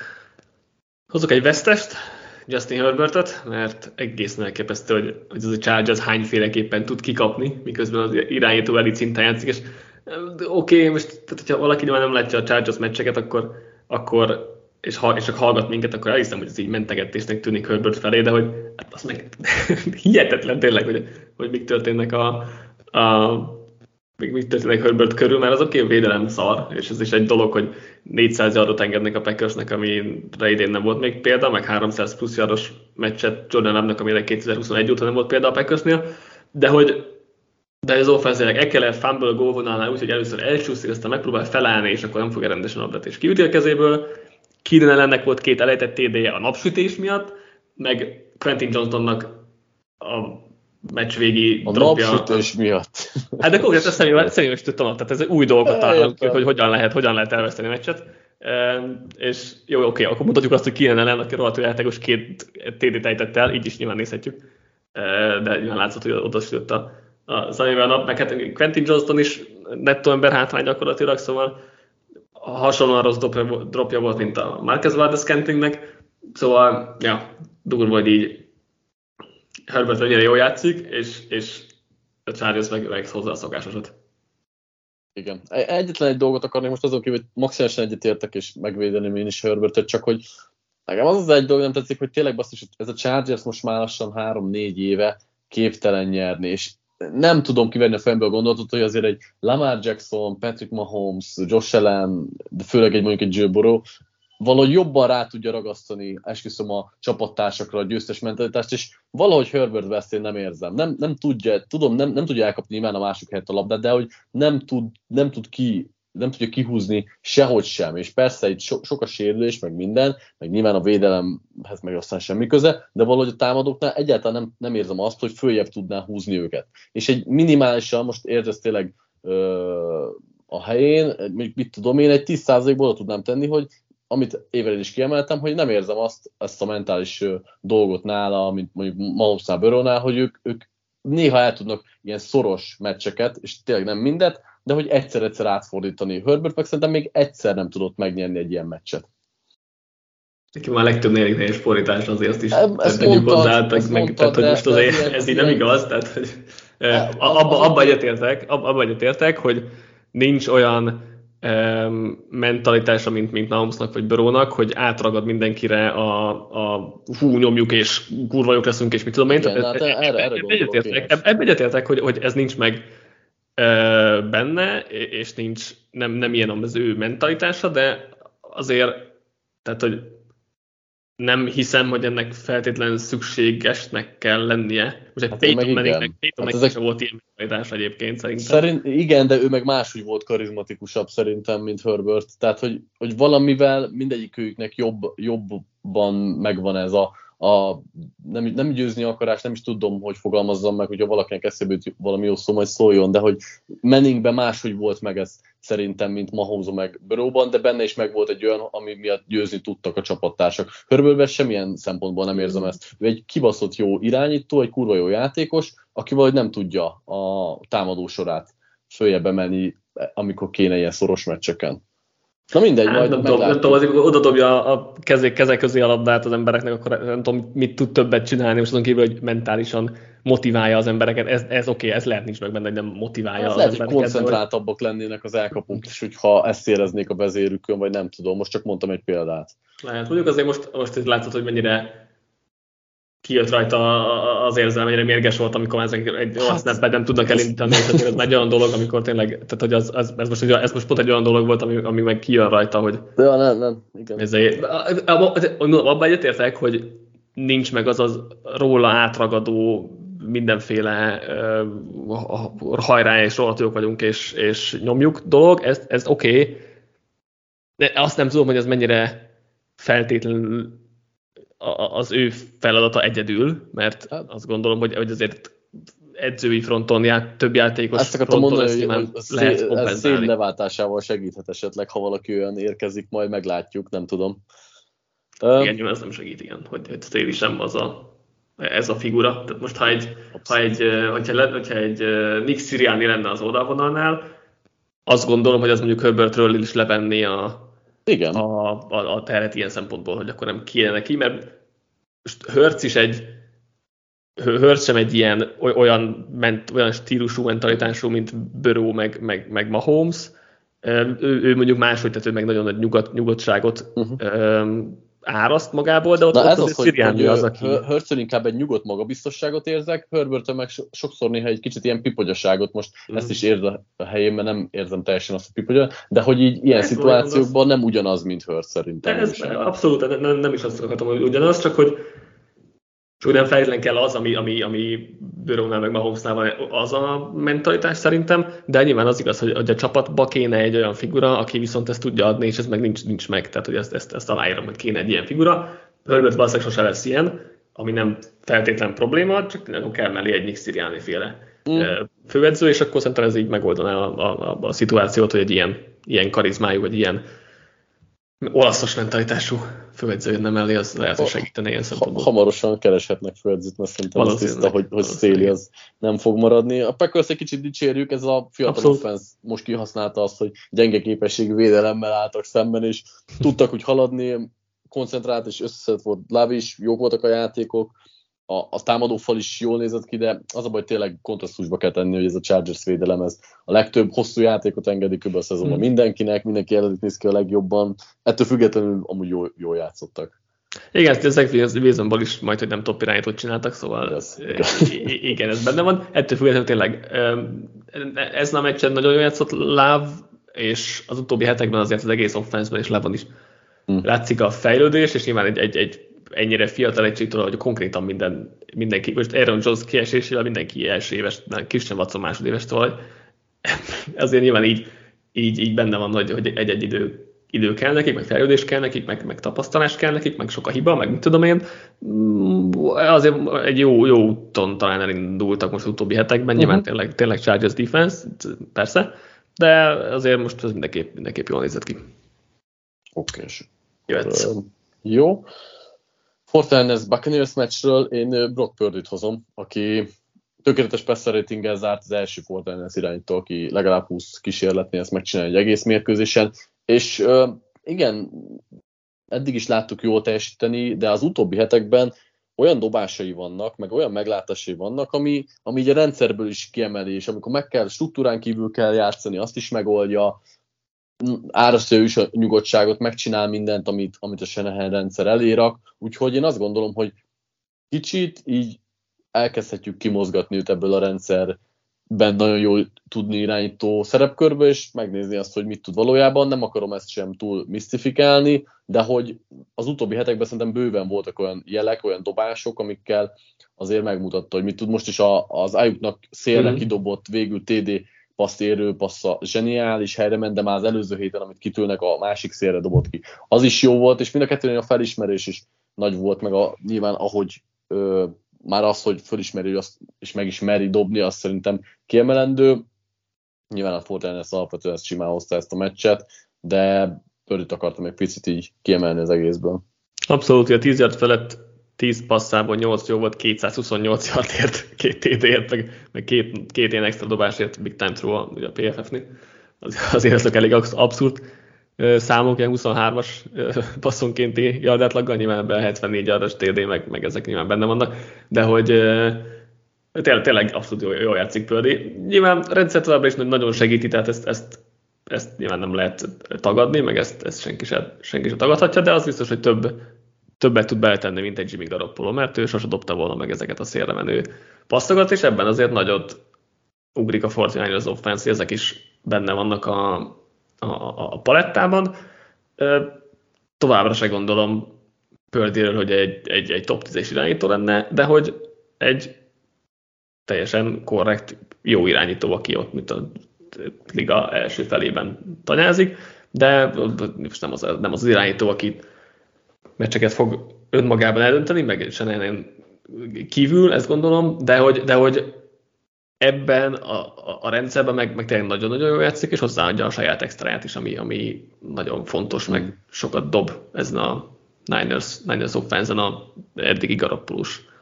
Hozok egy vesztest, Justin Herbertet, mert egészen elképesztő, hogy, hogy az a Chargers hányféleképpen tud kikapni, miközben az irányító elit szinten játszik, és oké, okay, most tehát, hogyha valaki már nem látja a Chargers meccseket, akkor, akkor és, ha, és csak hallgat minket, akkor elhiszem, hogy ez így mentegetésnek tűnik Herbert felé, de hogy hát az meg hihetetlen tényleg, hogy, hogy mik történnek a, a még mit történik Herbert körül, mert az oké, okay, védelem szar, és ez is egy dolog, hogy négyszáz yardot engednek a Packersnek, amire idén nem volt még példa, meg háromszáz plusz yardos meccset Jordan Love-nak, amire kétezer-huszonegy óta nem volt példa a Packersnél, de hogy de az offense-nek Ekeler fumble gólvonalnál úgy, hogy először elcsúszik, aztán megpróbál felállni, és akkor nem fogja rendesen labdát, és kiüti a kezéből. Keenan Allennek volt két elejtett té dé-je a napsütés miatt, meg Quentin Johnstonnak a meccs végi a dropja. A napsütés miatt. Hát de konkrétan személyes tudtam, tehát ez új dolgokat találunk, hogy hogyan lehet, hogyan lehet elveszteni a meccset. E, és jó, oké, akkor mutatjuk azt, hogy Keenan Allen, aki rohadtul játékos, két té dé-t ejtett el, így is nyilván nézhetjük. E, de nyilván látszott, hogy oda sütött a, a szemével a nap, meg hát Quentin Johnston is nettó ember hátrány gyakorlatilag, szóval hasonlóan rossz dropja, dropja volt, mint a Marquez Valdes-Scantlingnek, szóval, ja, durva, hogy így Herbert mennyire jól játszik, és, és a Chargers meg, meg hozzá a szokásosat. Igen. Egyetlen egy dolgot akarnék most azon kívül, hogy maximálisan egyetértek, és megvédeném én is Herbertet, csak hogy nekem az az egy dolog nem tetszik, hogy tényleg basszus, ez a Chargers most már lassan három-négy éve képtelen nyerni, és nem tudom kivenni a fejemből a gondolatot, hogy azért egy Lamar Jackson, Patrick Mahomes, Josh Allen, de főleg egy mondjuk egy Joe Burrow, valahogy jobban rá tudja ragasztani, esküszöm a csapattársakra a győztes mentalitást, és valahogy Herbert West én nem érzem. Nem, nem tudja, tudom, nem, nem tudja elkapni nyilván a másik helyet a labdát, de hogy nem tud, nem tud ki, nem tudja kihúzni sehogy sem, és persze itt so, sok a sérülés, meg minden, meg nyilván a védelemhez meg aztán semmi köze, de valahogy a támadóknál egyáltalán nem, nem érzem azt, hogy följebb tudná húzni őket. És egy minimálisan, most érzed tényleg ö, a helyén, mit, mit tudom én, egy tíz százalékból tudnám tenni, hogy amit évelén is kiemeltem, hogy nem érzem azt, ezt a mentális ö, dolgot nála, mint mondjuk Mahomesnál, Burrownál, hogy ők, ők néha el tudnak ilyen szoros meccseket, és tényleg nem mindet, de hogy egyszer-egyszer átfordítani. Herbert meg szerintem még egyszer nem tudott megnyerni egy ilyen meccset. Neki már a legtöbb négy fordítás azért azt is tegyük hozzá, meg, tehát hogy most azért ez, ez így nem igaz, tehát hogy abba, abba egyetértek, abba egyetértek, hogy nincs olyan um, mentalitása, mint, mint Mahomesnak vagy Burrownak, hogy átragad mindenkire a, a hú, nyomjuk és kurva jók leszünk, és mit tudom én. Igen, hát erre, erre egyetértek, ebbe egyetértek, hogy, hogy ez nincs meg uh, benne, és nincs, nem, nem ilyen az ő mentalitása, de azért, tehát, hogy nem hiszem, hogy ennek feltétlenül szükségesnek kell lennie. Most egy hát Peyton Manningnek hát ezek... volt ilyen mentalitás egyébként szerintem. Szerint, igen, de ő meg máshogy volt karizmatikusabb szerintem, mint Herbert. Tehát, hogy, hogy valamivel mindegyikőjüknek jobb, jobban megvan ez a, a nem, nem győzni akarás, nem is tudom, hogy fogalmazzam meg, hogyha valakinek eszébe jut valami jó szó, majd szóljon, de hogy Manningben máshogy volt meg ez szerintem, mint Mahomesban meg Burrowban, de benne is meg volt egy olyan, ami miatt győzni tudtak a csapattársak. Herbertben semmilyen szempontból nem érzem ezt. Ő egy kibaszott jó irányító, egy kurva jó játékos, aki valahogy nem tudja a támadó sorát följebb emelni, amikor kéne ilyen szoros meccseken. Na mindegy, hát, majd nem tudom, nem tudom, azért oda dobja a kezek, kezek közé a labdát az embereknek, akkor nem tudom, mit tud többet csinálni, most azon kívül, hogy mentálisan motiválja az embereket. Ez, ez oké, okay, ez lehet nincs meg benne, hogy nem motiválja az lehet, embereket. Lehet, hogy koncentráltabbak vagy... lennének az elkapók is, hogyha ezt éreznék a vezérükön, vagy nem tudom, most csak mondtam egy példát. Lehet, mondjuk azért most, most itt látszott, hogy mennyire kijött rajta az érzelem, mennyire mérges volt, amikor ezek egy hát, snapet nem tudnak elindítani, és ez egy olyan dolog, amikor tényleg, tehát hogy az, az, ez, most, ez most pont egy olyan dolog volt, ami, ami meg kijön rajta, hogy... Ja, nem, nem, igen. Ezért, abban egyetértek, hogy nincs meg az az róla átragadó mindenféle uh, hajrá és rohadt jók vagyunk, és, és nyomjuk dolog, ez, ez oké, okay, de azt nem tudom, hogy ez mennyire feltétlenül az ő feladata egyedül, mert azt gondolom, hogy, hogy azért edzői fronton, já, több játékos ezt fronton mondani, ezt hogy lehet szél, kompenzálni. Ez szél leváltásával segíthet esetleg, ha valaki olyan érkezik, majd meglátjuk, nem tudom. Igen, nyilván ez nem segít, igen, hogy, hogy Staley sem az a ez a figura. Tehát most ha egy, ha egy, hogyha, hogyha egy Nick Sirianni lenne az oldalvonalnál, azt gondolom, hogy az mondjuk Herbertről is levenné a, Igen. a, a, a terhet ilyen szempontból, hogy akkor nem kéne neki, mert most Hurts is egy Hurts sem egy ilyen olyan, ment, olyan stílusú mentalitású, mint Burrow meg, meg, meg Mahomes. Ő, ő mondjuk máshogy, tehát ő meg nagyon nagy nyugodt, nyugodtságot uh-huh. áraszt magából, de ott, Na ott ez az, az, hogy Sirianni az, aki... Hurtson inkább egy nyugodt magabiztosságot érzek, Herbertön meg sokszor néha egy kicsit ilyen pipogyaságot, most mm. ezt is érz a helyén, mert nem érzem teljesen azt a pipogya, de hogy így ilyen ez szituációkban nem ugyanaz, mint Hurts szerintem. Ez abszolút, nem, nem is azt akartam, hogy ugyanaz, csak hogy csak nem feltétlenül kell az, ami, ami, ami Burrownál meg Mahomesnál van, az a mentalitás szerintem, de nyilván az igaz, hogy, hogy a csapatba kéne egy olyan figura, aki viszont ezt tudja adni, és ez meg nincs, nincs meg, tehát hogy ezt, ezt, ezt aláírom, hogy kéne egy ilyen figura. Herbert valószínűleg sose lesz ilyen, ami nem feltétlen probléma, csak akkor kell mellé egy Nick Sirianni féle mm. főedző, és akkor szerintem ez így megoldaná a, a, a, a szituációt, hogy egy ilyen, ilyen karizmájú, vagy ilyen olaszos mentalitású főedző jönne mellé, az lehet, hogy segítene ilyen szempontból. Hamarosan kereshetnek főedzőt, mert szerintem az tiszta, hogy, hogy Staley az nem fog maradni. A Packers egy kicsit dicsérjük, ez a fiatal offense most kihasználta azt, hogy gyenge képességű védelemmel álltak szemben, és tudtak úgy haladni, koncentrált és összeszedett volt láb is, jók voltak a játékok, a, a támadófal is jól nézett ki, de az a baj, tényleg kontrasztusba kell tenni, hogy ez a Chargers védelem, ez a legtöbb hosszú játékot engedik kb. A szezonban hmm. mindenkinek, mindenki előtt néz ki a legjobban, ettől függetlenül amúgy jól, jól játszottak. Igen, ezek Wilsonból is majd, hogy nem top irányítót csináltak, szóval ez, igen, ez benne van. Ettől függetlenül tényleg ez a meccsen nagyon jól játszott Love, és az utóbbi hetekben azért az egész offense-ben is Love-on is hmm. látszik a fejlődés, és nyilván egy, egy, egy ennyire fiatal egységtől, hogy konkrétan minden, mindenki, most Aaron Jones kiesésével mindenki első éves, Christian Watson másodéves, szóval azért nyilván így, így, így benne van, hogy, hogy egy-egy idő, idő kell nekik, meg fejlődés kell nekik, meg, meg tapasztalás kell nekik, meg sok a hiba, meg mit tudom én. Azért egy jó, jó úton talán elindultak most az utóbbi hetekben, nyilván uh-huh. tényleg, tényleg Chargers defense, persze, de azért most ez mindenképp, mindenképp jól nézett ki. Oké. Jöhetsz. Jó. negyvenkilenc Buccaneers meccsről én Brock Purdyt hozom, aki tökéletes passer ratinggel zárt az első negyvenkilenc irányító, aki legalább húsz kísérletnél ezt megcsinálni egy egész mérkőzésen, és uh, igen, eddig is láttuk jól teljesíteni, de az utóbbi hetekben olyan dobásai vannak, meg olyan meglátásai vannak, ami, ami így a rendszerből is kiemeli, és amikor meg kell, struktúrán kívül kell játszani, azt is megoldja, árasztja ő is a nyugodtságot, megcsinál mindent, amit, amit a Shanahan rendszer elérak, úgyhogy én azt gondolom, hogy kicsit így elkezdhetjük kimozgatni őt ebből a rendszerben nagyon jól tudni irányító szerepkörbe, és megnézni azt, hogy mit tud valójában. Nem akarom ezt sem túl misztifikálni, de hogy az utóbbi hetekben szerintem bőven voltak olyan jelek, olyan dobások, amikkel azért megmutatta, hogy mit tud. Most is a, az Ayuknak szélre mm-hmm. kidobott végül té dé paszt érő passza zseniális helyre ment, de már az előző héten, amit kitűlnek, a másik szélre dobott ki. Az is jó volt, és mind a kettőnél a felismerés is nagy volt, meg a, nyilván ahogy ö, már az, hogy felismeri azt, és meg is meri dobni, azt szerintem kiemelendő. Nyilván a negyvenkilenc alapvetően ezt simán hozta ezt a meccset, de Purdyt akartam egy picit így kiemelni az egészből. Abszolút, a tíz yard felett tíz passzából nyolc jó volt, kétszázhuszonnyolc yardért, két té dé-ért, meg, meg két, két ilyen extra dobásért, big time throw a, a pé ef ef-nél. Az, azért ezek elég abszurd számok, ilyen huszonhármas passzonkénti yardátlaggal, nyilván ebben a hetvennégy yardas té dé, meg, meg ezek nyilván benne vannak, de hogy tényleg, tényleg abszolút jól, jól játszik Purdy. Nyilván a rendszer továbbra is nagyon segíti, tehát ezt, ezt, ezt nyilván nem lehet tagadni, meg ezt, ezt senki sem senki se tagadhatja, de az biztos, hogy több többet tud beletenni, mint egy Jimmy Garoppolo, mert ő sose dobta volna meg ezeket a szélre menő passzokat, és ebben azért nagyot ugrik a negyvenkilenc az offense, ezek is benne vannak a, a, a palettában. Továbbra se gondolom Purdyről, hogy egy, egy, egy top tízes irányító lenne, de hogy egy teljesen korrekt, jó irányító, aki ott, mint a liga első felében tanyázik, de most nem az, nem az irányító, aki meccseket fog önmagában eldönteni, meg Shanahan kívül, ezt gondolom, de hogy, de hogy ebben a, a, a rendszerben meg, meg tényleg nagyon-nagyon jól játszik, és hozzáadja a saját extráját is, ami, ami nagyon fontos, meg sokat dob ezen a Niners, Niners offense-en a eddigi Garoppolós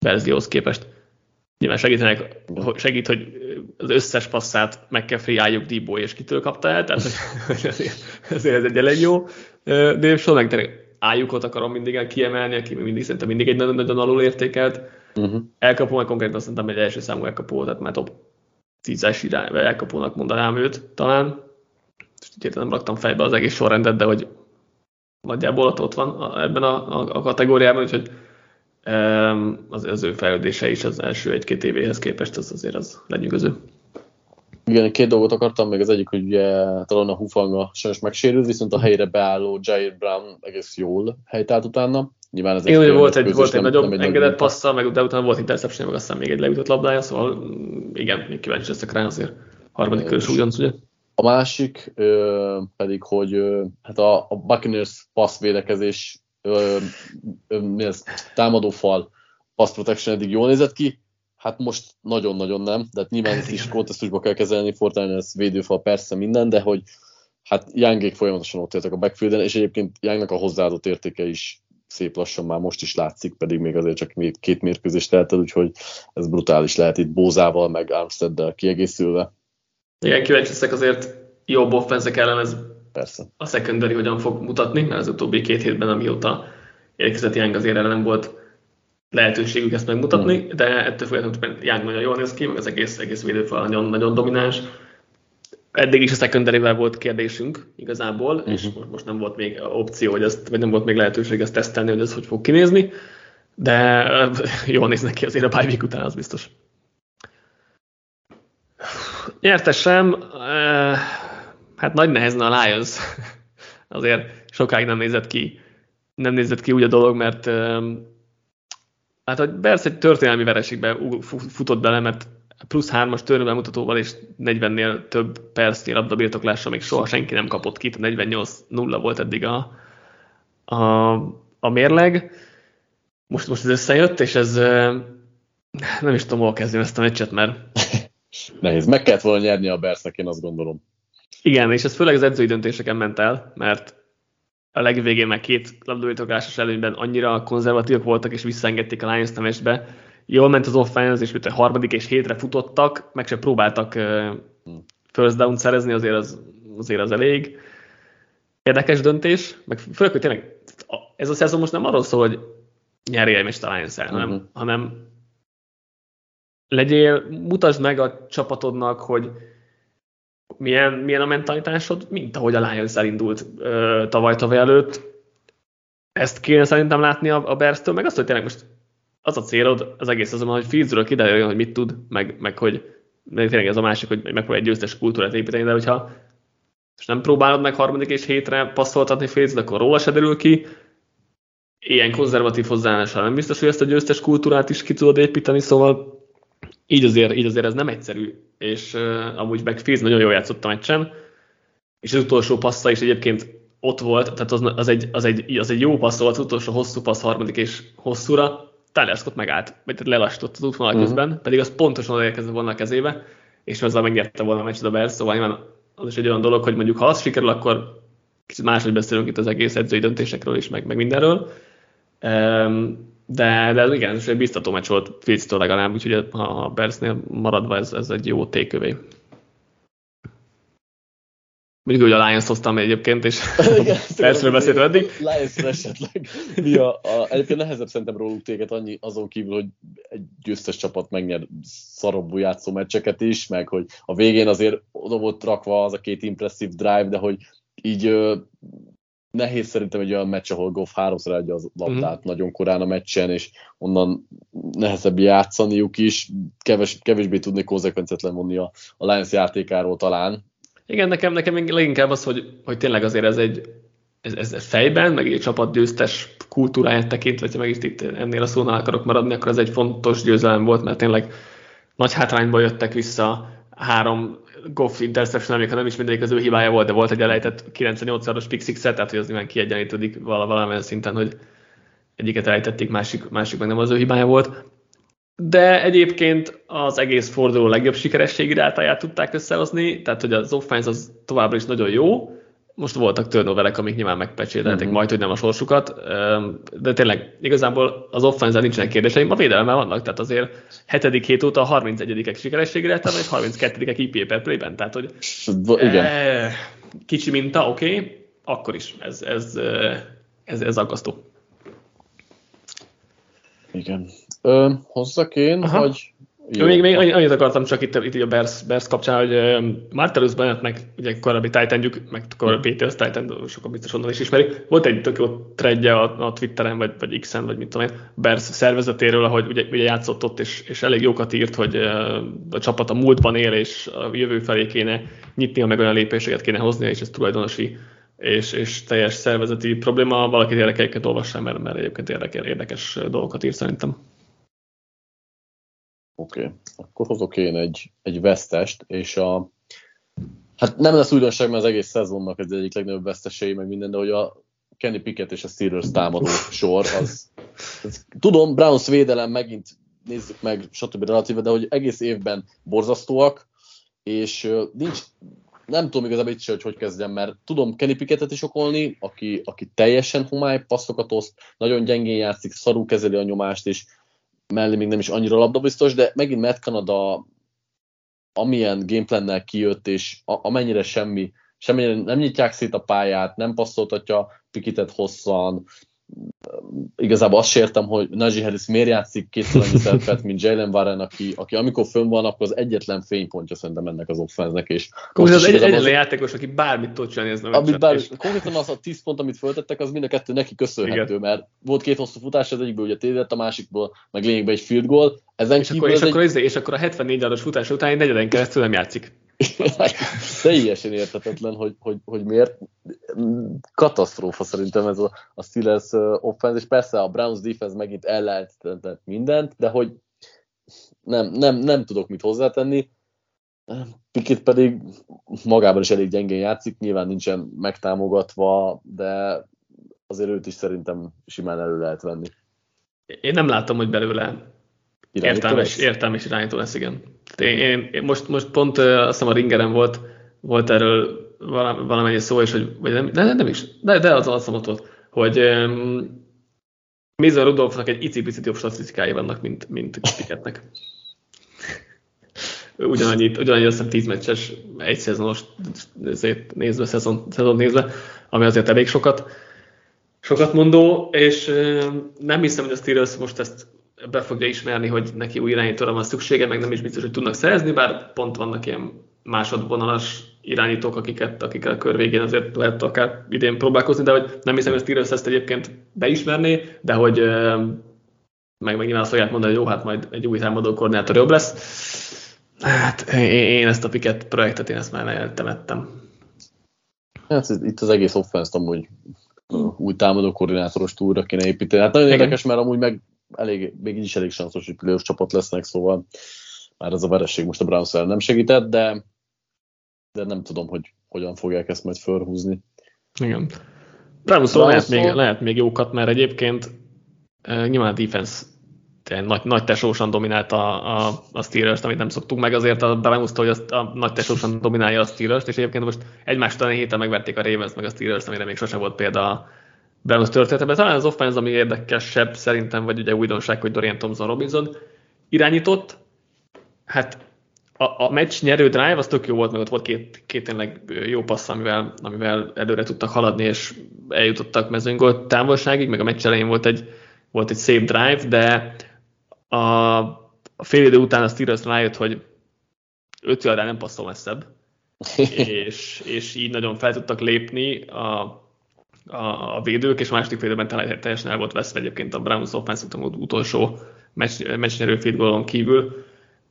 verzióhoz képest. Nyilván segítenek, segít, hogy az összes passzát McCaffrey, Ayuk, Debo és kitől kapta el, tehát ezért, ezért ez egy elég jó. De soha meg tényleg Ayukot akarom mindig kiemelni, aki mindig szerintem mindig egy nagyon alul értékelt. Uh-huh. Elkapó, meg konkrétan szerintem egy első számú elkapó, tehát már top tízes irány, elkapónak mondanám őt talán. Most nem raktam fejbe az egész sorrendet, de hogy nagyjából ott van ebben a, a, a kategóriában, úgyhogy az, az ő fejlődése is az első egy-két évéhez képest az azért az lenyűgöző. Igen, két dolgot akartam, még az egyik, hogy ugye, talán a Hufanga sajnos megsérült, viszont a helyre beálló Jair Brown egész jól helytált utána. Nyilván ez egy Igen, volt egy, volt egy nem, nagyobb nem egy engedett passza, meg de utána volt interception, meg aztán még egy leütött labdája, szóval igen, még kíváncsi leszek rá azért. Harmadik körös ugyanaz, ugye? A másik ö, pedig, hogy ö, hát a, a Buccaneers passzvédekezés, ö, ö, mi ez, támadófal, pass protection eddig jól nézett ki, hát most nagyon-nagyon nem, de hát nyilván ezt is kontextusba kell kezelni, Fortiners védőfal persze minden, de hogy hát Youngék folyamatosan ott éltek a backfielden, és egyébként Youngnak a hozzáadott értéke is szép lassan már most is látszik, pedig még azért csak két mérkőzést telt el, úgyhogy ez brutális lehet itt Bózával, meg Armsteaddel kiegészülve. Igen, kíváncsi leszek azért jobb offenszek ellen ez persze. A secondary hogyan fog mutatni, mert az utóbbi két hétben, amióta érkezett Young, azért erre nem volt lehetőségük ezt megmutatni, mm. de ettől függetlenül Young nagyon jól néz ki, meg az egész, egész védőfal nagyon, nagyon domináns. Eddig is a secondaryvel volt kérdésünk igazából, mm-hmm. és most nem volt még opció, hogy ezt, vagy nem volt még lehetőség ezt tesztelni, hogy ez hogy fog kinézni, de jól néznek ki azért a bye week után, az biztos. Nyertesem, hát nagy nehezen a Lions. Azért sokáig nem nézett ki, nem nézett ki úgy a dolog, mert hát a Bears egy történelmi vereségbe futott bele, mert plusz hármas turnover-mutatóval és negyvennél több percnél labdabirtoklással még soha senki nem kapott ki, negyvennyolc nulla volt eddig a, a, a mérleg. Most, most ez összejött, és ez nem is tudom, hol kezdjem ezt a meccset, mert nehéz. Meg kellett volna nyerni a Bearsnek, én azt gondolom. Igen, és ez főleg az edzői döntéseken ment el, mert a legvégén meg két labdabirtoklásos előnyben annyira konzervatívak voltak, és visszaengedték a Lions-t a meccsbe. Jól ment az offense, és mint a harmadik és hétre futottak, meg se próbáltak uh, first down szerezni, azért az, azért az elég érdekes döntés. Meg főleg, hogy tényleg ez a szezon most nem arról szól, hogy nyerjél egy meccset a Lions-el, hanem, uh-huh. hanem legyél, mutasd meg a csapatodnak, hogy milyen, milyen a mentalitásod, mint ahogy a Lions elindult uh, tavaly-tavaly előtt. Ezt kéne szerintem látni a, a Bears-től, meg azt, hogy tényleg most az a célod az egész azonban, hogy Fieldsről kiderüljön, hogy mit tud, meg, meg hogy tényleg ez a másik, hogy megpróbálj egy győztes kultúrát építeni, de hogyha most nem próbálod meg harmadik és hétre passzoltatni Fields, akkor róla se derül ki. Ilyen konzervatív hozzáállással nem biztos, hogy ezt a győztes kultúrát is ki tudod építeni, szóval így azért, így azért ez nem egyszerű, és uh, amúgy meg Fields nagyon jól játszott a meccsen, és az utolsó passza is egyébként ott volt, tehát az, az, egy, az, egy, az egy jó passz volt, az utolsó hosszú passz harmadik és hosszúra, Tyler Scott megállt, vagy tehát lelassított az útvonal uh-huh. közben, pedig az pontosan odaérkezett volna a kezébe, és azzal megnyerte volna a meccset a Bears, szóval nyilván az is egy olyan dolog, hogy mondjuk ha az sikerül, akkor kicsit máshogy beszélünk itt az egész edzői döntésekről is, meg, meg mindenről. Um, De, de igen, ez egy biztató meccs volt Fields-től legalább, úgyhogy a Bearsnél maradva ez, ez egy jó takeaway. Mondjuk, hogy a Lions hoztam egyébként, és Bearsről beszélt eddig. Lions-re esetleg. Mi a, a, egyébként nehezebb szerintem róluk téged annyi azon kívül, hogy egy győztes csapat megnyer szarabbul játszó meccseket is, meg hogy a végén azért oda volt rakva az a két impresszív drive, de hogy így nehéz szerintem egy olyan meccs, ahol Goff háromszor adja az labdát uh-huh. nagyon korán a meccsen, és onnan nehezebb játszaniuk is. Keves, kevésbé tudnék konzekvenciát lemondni a, a Lions játékáról talán. Igen, nekem, nekem leginkább az, hogy, hogy tényleg azért ez egy ez, ez fejben, meg egy csapatgyőztes kultúráját tekintve, hogyha meg is itt ennél a szónál akarok maradni, akkor ez egy fontos győzelem volt, mert tényleg nagy hátrányba jöttek vissza három Goff interception, amikor nem is mindegyik az ő hibája volt, de volt egy elejtett kilencvennyolc-as pick six-et, tehát hogy az nyilván kiegyenlítődik valamilyen szinten, hogy egyiket elejtették, másik, másik meg nem az ő hibája volt. De egyébként az egész forduló legjobb sikerességi rátáját tudták összehozni, tehát hogy az offense az továbbra is nagyon jó, most voltak turnoverek, amik nyilván megpecsételték uh-huh. majd, hogy nem a sorsukat, de tényleg igazából az offense-en nincsenek kérdéseim, a védelemmel vannak, tehát azért hetedik hét óta a harmincegyedikek sikerességi rátában, és harminckettődikek i pé per play-ben, tehát hogy igen. E, kicsi minta, oké, okay, akkor is, ez, ez, ez, ez aggasztó. Igen. Ö, hozzak én, Aha. hogy... Jó, még, még annyit akartam csak itt, itt a Bears, Bears kapcsán, hogy uh, Martellus Bennettnek, ugye korábbi Titan-jük, meg korábbi Patriots Titan, sokan biztos onnan is ismerik, volt egy tök jó threadje a, a Twitteren, vagy, vagy X-en, vagy mit tudom én, Bears szervezetéről, ahogy ugye, ugye játszott ott, és, és elég jókat írt, hogy uh, a csapat a múltban él, és a jövő felé kéne nyitnia, meg olyan lépéseket kéne hoznia, és ez tulajdonosi és, és teljes szervezeti probléma. Valakit érdekeiket olvassam, mert, mert egyébként érdekes, érdekes dolgokat ír szerintem. Oké, okay. Akkor hozok én egy, egy vesztest, és a... Hát nem lesz újdonság, mert az egész szezonnak ez egyik legnagyobb vesztesei, meg minden, de hogy a Kenny Pickett és a Steelers támadó sor, az... az tudom, Browns védelem megint nézzük meg, stb. Relatíve, de hogy egész évben borzasztóak, és nincs... Nem tudom igazából itt se, hogy hogy kezdjem, mert tudom Kenny Pickettet is okolni, aki, aki teljesen homály passzokat oszt, nagyon gyengén játszik, szarul kezeli a nyomást, és mellé még nem is annyira labdabiztos, de megint Matt Canada amilyen gameplannel kijött, és a, amennyire semmi, semmire nem nyitják szét a pályát, nem passzoltatja Pickettet hosszan. Igazából azt sértem, hogy Najee Harris miért játszik kétszer annyi szerepet, mint Jalen Warren, aki, aki amikor fönn van, akkor az egyetlen fénypontja szerintem ennek az offense-nek. És konkrétan az egy, egyetlen az... játékos, aki bármit tud csinálni, ez nem amit bár, és... Konkrétan az a tíz pont, amit föltettek, az mind a kettő neki köszönhető, igen. Mert volt két hosszú futás, az egyikből ugye tévedett, a másikból meg lényegben egy field goal. Ezen és, akkor, és, egy... akkor, és akkor a hetvennégy yardos futás után egy negyeden keresztül nem játszik. Teljesen érthetetlen, hogy, hogy, hogy miért. Katasztrófa szerintem ez a, a Steelers offense, és persze a Browns defense megint ellehetetlenített mindent, de hogy nem, nem, nem tudok mit hozzátenni. Pickett pedig magában is elég gyengén játszik, nyilván nincsen megtámogatva, de azért őt is szerintem simán elő lehet venni. Én nem látom, hogy belőle értelmes, értelmes irányító lesz, igen. Én, én, én most, most pont azt hiszem a Ringeren volt, volt erről valamennyi szó, és hogy, vagy nem, nem, nem is, de, de az azt mondott, hogy um, Mason Rudolphnak egy icipicit jobb statisztikái vannak, mint, mint Pickettnek. Ugyanannyit, ugyanannyit azt hiszem tíz meccses, egy szezonos nézve, szezon, szezon nézve, ami azért elég sokat, sokat mondó, és um, nem hiszem, hogy a Steelers most ezt be fogja ismerni, hogy neki új irányítóra van szüksége, meg nem is biztos, hogy tudnak szerezni, bár pont vannak ilyen másodvonalas irányítók, akiket, akikkel a kör végén azért lehet akár idén próbálkozni, de hogy nem hiszem, hogy a Steelers ezt egyébként beismerné, de hogy meg, meg nyilván azt fogják mondani, hogy jó, hát majd egy új támadó koordinátor jobb lesz. Hát én, én ezt a Pickett projektet, én ezt már eltemettem. Hát itt az egész offense-t amúgy új támadó koordinátoros túlra kéne építeni. Hát nagyon érdekes, mert amúgy meg elég, még így is elég sanszos, hogy playoff csapat lesznek, szóval már ez a vereség most a Browns nem segített, de, de nem tudom, hogy hogyan fogják ezt majd fölhúzni. Igen. Brownsról lehet még, lehet még jókat, mert egyébként uh, nyilván a defense nagy, nagy tesósan dominálta a, a, a Steelers-t, amit nem szoktunk meg, azért a Browns-tól, hogy azt a nagy tesósan dominálja a Steelers-t, és egyébként most egymás után héten megverték a Ravens meg a Steelers-t, amire még sosem volt példa a Browns történetben. Talán az offense, ami érdekesebb szerintem, vagy ugye újdonság, hogy Dorian Thompson-Robinson irányított. Hát a, a meccs nyerő drive az tök jó volt, meg ott volt két, két tényleg jó passz, amivel, amivel előre tudtak haladni, és eljutottak mezőnygól távolságig, meg a meccs elején volt egy, volt egy szép drive, de a, a fél idő után a Steelers rájött, hogy öt yardnál nem passzol messzebb, és, és így nagyon fel tudtak lépni a A, a védők, és a második védőben teljesen el volt veszve egyébként a Browns offense utolsó meccsnyerő field goalon kívül.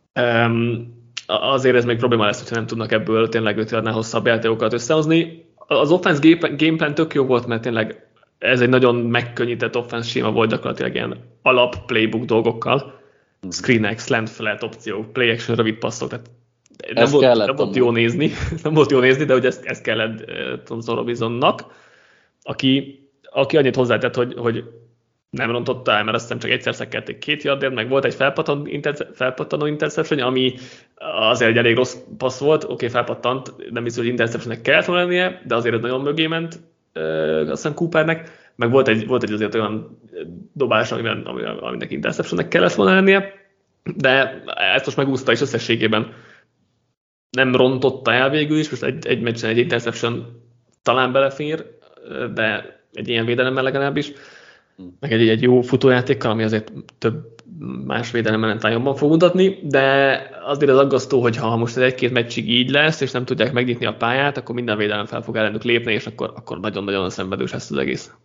Um, azért ez még probléma lesz, hogyha nem tudnak ebből tényleg öt yardnál hosszabb játékokat összehozni. Az offense gameplan tök jó volt, mert tényleg ez egy nagyon megkönnyített offense séma volt, gyakorlatilag ilyen alap playbook dolgokkal. Screenek, slant flat opciók, play action, rövid passzok, tehát nem volt, nem volt jó nézni, nem volt jó nézni, de hogy ezt, ezt kellett uh, Thompson Robinsonnak, aki, aki annyit hozzátett, hogy, hogy nem rontotta el, mert azt hiszem csak egyszer szekkelték két yardért, meg volt egy felpattanó, interce- felpattanó interception, ami azért egy elég rossz passz volt, oké, okay, felpattant, nem biztos, hogy interceptionnek kellett volna lennie, de azért ez nagyon mögé ment, ö, azt hiszem Coopernek, meg volt egy, volt egy azért olyan dobás, amiben, aminek interceptionnek kellett volna lennie, de ezt most megúszta is összességében. Nem rontotta el végül is, most egy, egy meccsen egy interception talán belefér, de egy ilyen védelemmel legalábbis, meg egy, egy jó futójátékkal, ami azért több más védelemmel nem talán jobban fog mutatni, de azért az aggasztó, hogy ha most ez egy-két meccsig így lesz, és nem tudják megnyitni a pályát, akkor minden védelem fel fog ellenük lépni, és akkor, akkor nagyon-nagyon szenvedős lesz az egész.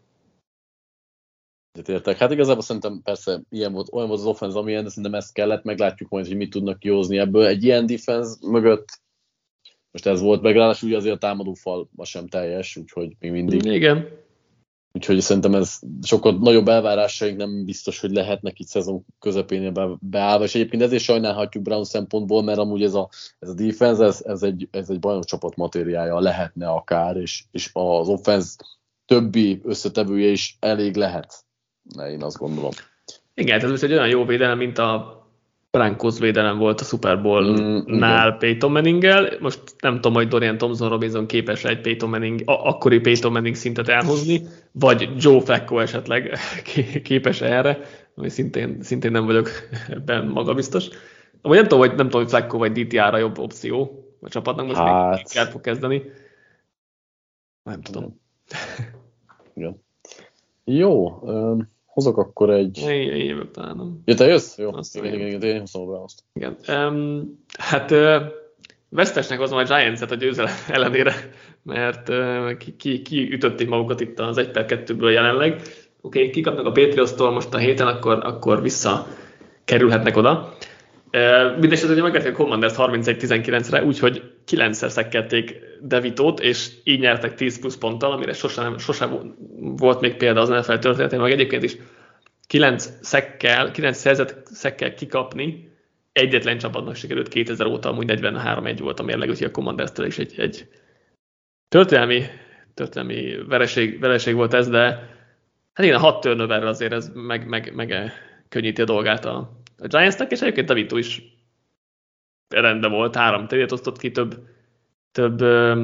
Értek. Hát igazából szerintem persze ilyen volt, olyan volt az offense, amilyen, de szerintem ezt kellett, meglátjuk majd, hogy mit tudnak kihozni ebből. Egy ilyen defense mögött most ez volt, meg ráadásul azért a támadó fal az sem teljes, úgyhogy még mindig. Igen. Úgyhogy szerintem ez sokkal nagyobb elvárásaink nem biztos, hogy lehetnek itt szezon közepénél beállva, és egyébként ezért sajnálhatjuk Brown szempontból, mert amúgy ez a, ez a defense, ez, ez egy, ez egy bajnok csapat matériája lehetne akár, és, és az offense többi összetevője is elég lehet. Ne, én azt gondolom. Igen, ez most egy olyan jó védelem, mint a Broncos védelem volt a Super Bowl-nál mm, Peyton Manninggel. Most nem tudom, hogy Dorian Thompson-Robinson képes egy Peyton Manning, akkori Peyton Manning szintet elhozni, vagy Joe Flacco esetleg képes erre, ami szintén, szintén nem vagyok ebben magabiztos. Vagy nem tudom, hogy, nem tudom, hogy Flacco vagy dé té á-ra jobb opció a csapatnak, most hát. még kell fog kezdeni. Nem tudom. Igen. Jó, um... hozok akkor egy... Én, én jövök talán. Ja, te jössz? Jó, azt igen, igen, igen, én hozom a Browns-t. Igen. Um, hát uh, vesztesnek hozom a Giants-et a győzelem ellenére, mert uh, ki, ki, ki ütötték magukat itt az egy per kettőből jelenleg. Oké, okay, kikapnak a Patriots-tól most a héten, akkor, akkor visszakerülhetnek oda. Uh, Mindenesetre ugye megvették a Commanders harmincegy tizenkilencre, úgyhogy kilencszer szekkelték DeVitót, és így nyertek tíz plusz ponttal, amire sosem, sosem volt még példa az en ef el történetén, meg egyébként is kilenc szekkel, kilenc szerzett szekkel kikapni, egyetlen csapatnak sikerült kétezer óta, amúgy negyvenhárom egy volt a mérleg, úgyhogy a Commanders-től is egy, egy történelmi, történelmi vereség, vereség volt ez, de hát igen, a hat turnoverrel azért ez meg, meg, meg könnyíti a dolgát a, a Giants-nek, és egyébként DeVito is rendben volt, három tédét osztott ki, több, több ö,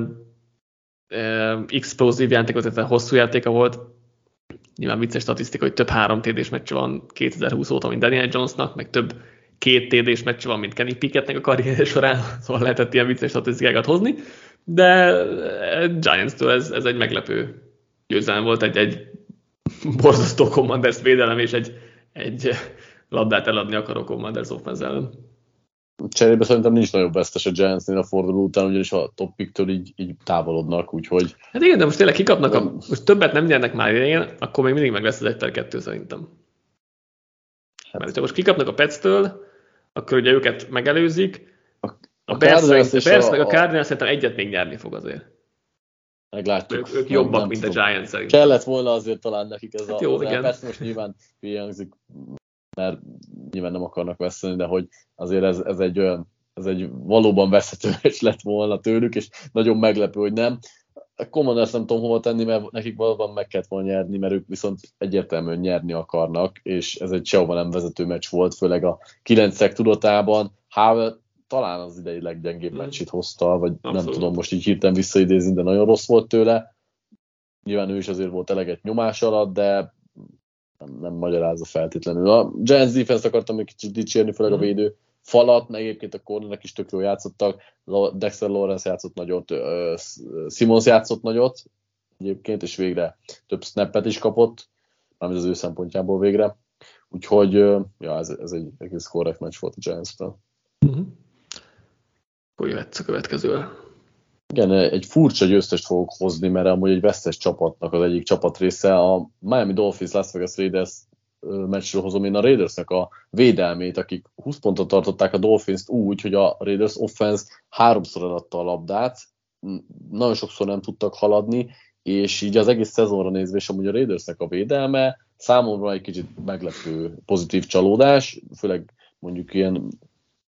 ö, explosive játékot, tehát hosszú játéka volt. Nyilván vicces statisztika, hogy több három té dés meccse van kétezer-húsz óta, mint Daniel Jonesnak, meg több két té dés meccse van, mint Kenny Pickettnek a karrierje során, szóval lehetett ilyen vicces statisztikákat hozni, de Giants-től ez, ez egy meglepő győzelem volt, egy, egy borzasztó Commanders védelem, és egy, egy labdát eladni akaró Commanders offense ellen. Cserébe szerintem nincs nagyobb vesztes a Giantsnél a forduló után, ugyanis a top picktől így, így távolodnak, úgyhogy... Hát igen, de most tényleg kikapnak, nem... a, most többet nem nyernek már idején, akkor még mindig meg lesz az egy per kettő szerintem. Hát. Mert ha most kikapnak a Petstől, akkor ugye őket megelőzik, a, a Bears meg a Cardinals szerintem egyet még nyerni fog azért. Meglátjuk. Ők, ők jobbak, nem, nem mint tudom. A Giants szerintem. Kellett volna azért talán nekik ez hát a... Jó, igen. Persze most nyilván hangzik, mert nyilván nem akarnak veszteni, de hogy azért ez, ez egy olyan, ez egy valóban veszhető meccs lett volna tőlük, és nagyon meglepő, hogy nem. A Commanders nem tudom hova tenni, mert nekik valóban meg kellett volna nyerni, mert ők viszont egyértelműen nyerni akarnak, és ez egy sehova nem vezető meccs volt, főleg a kilencek tudatában. Howell talán az idei leggyengébb mm. meccsit hozta, vagy abszolút. Nem tudom most így hirtelen visszaidézni, de nagyon rossz volt tőle. Nyilván ő is azért volt eleget nyomás alatt, de nem, nem magyarázza feltétlenül. A Giants defense akartam egy kicsit dicsérni, főleg a védő falat, meg egyébként a cornerek is tök jól játszottak. Dexter Lawrence játszott nagyot, uh, Simmons játszott nagyot egyébként, és végre több snappet is kapott, mármint az ő szempontjából végre. Úgyhogy uh, ja, ez, ez egy egész korrekt meccs volt a Giants-től. Uh-huh. Akkor jöhetsz a következővel. Igen, egy furcsa győztest fogok hozni, mert amúgy egy vesztes csapatnak az egyik csapat része. A Miami Dolphins Las Vegas Raiders meccsről hozom én a Raidersnek a védelmét, akik húsz pontot tartották a Dolphins-t úgy, hogy a Raiders offense háromszor eladta a labdát, nagyon sokszor nem tudtak haladni, és így az egész szezonra nézve, és amúgy a Raidersnek a védelme számomra egy kicsit meglepő pozitív csalódás, főleg mondjuk ilyen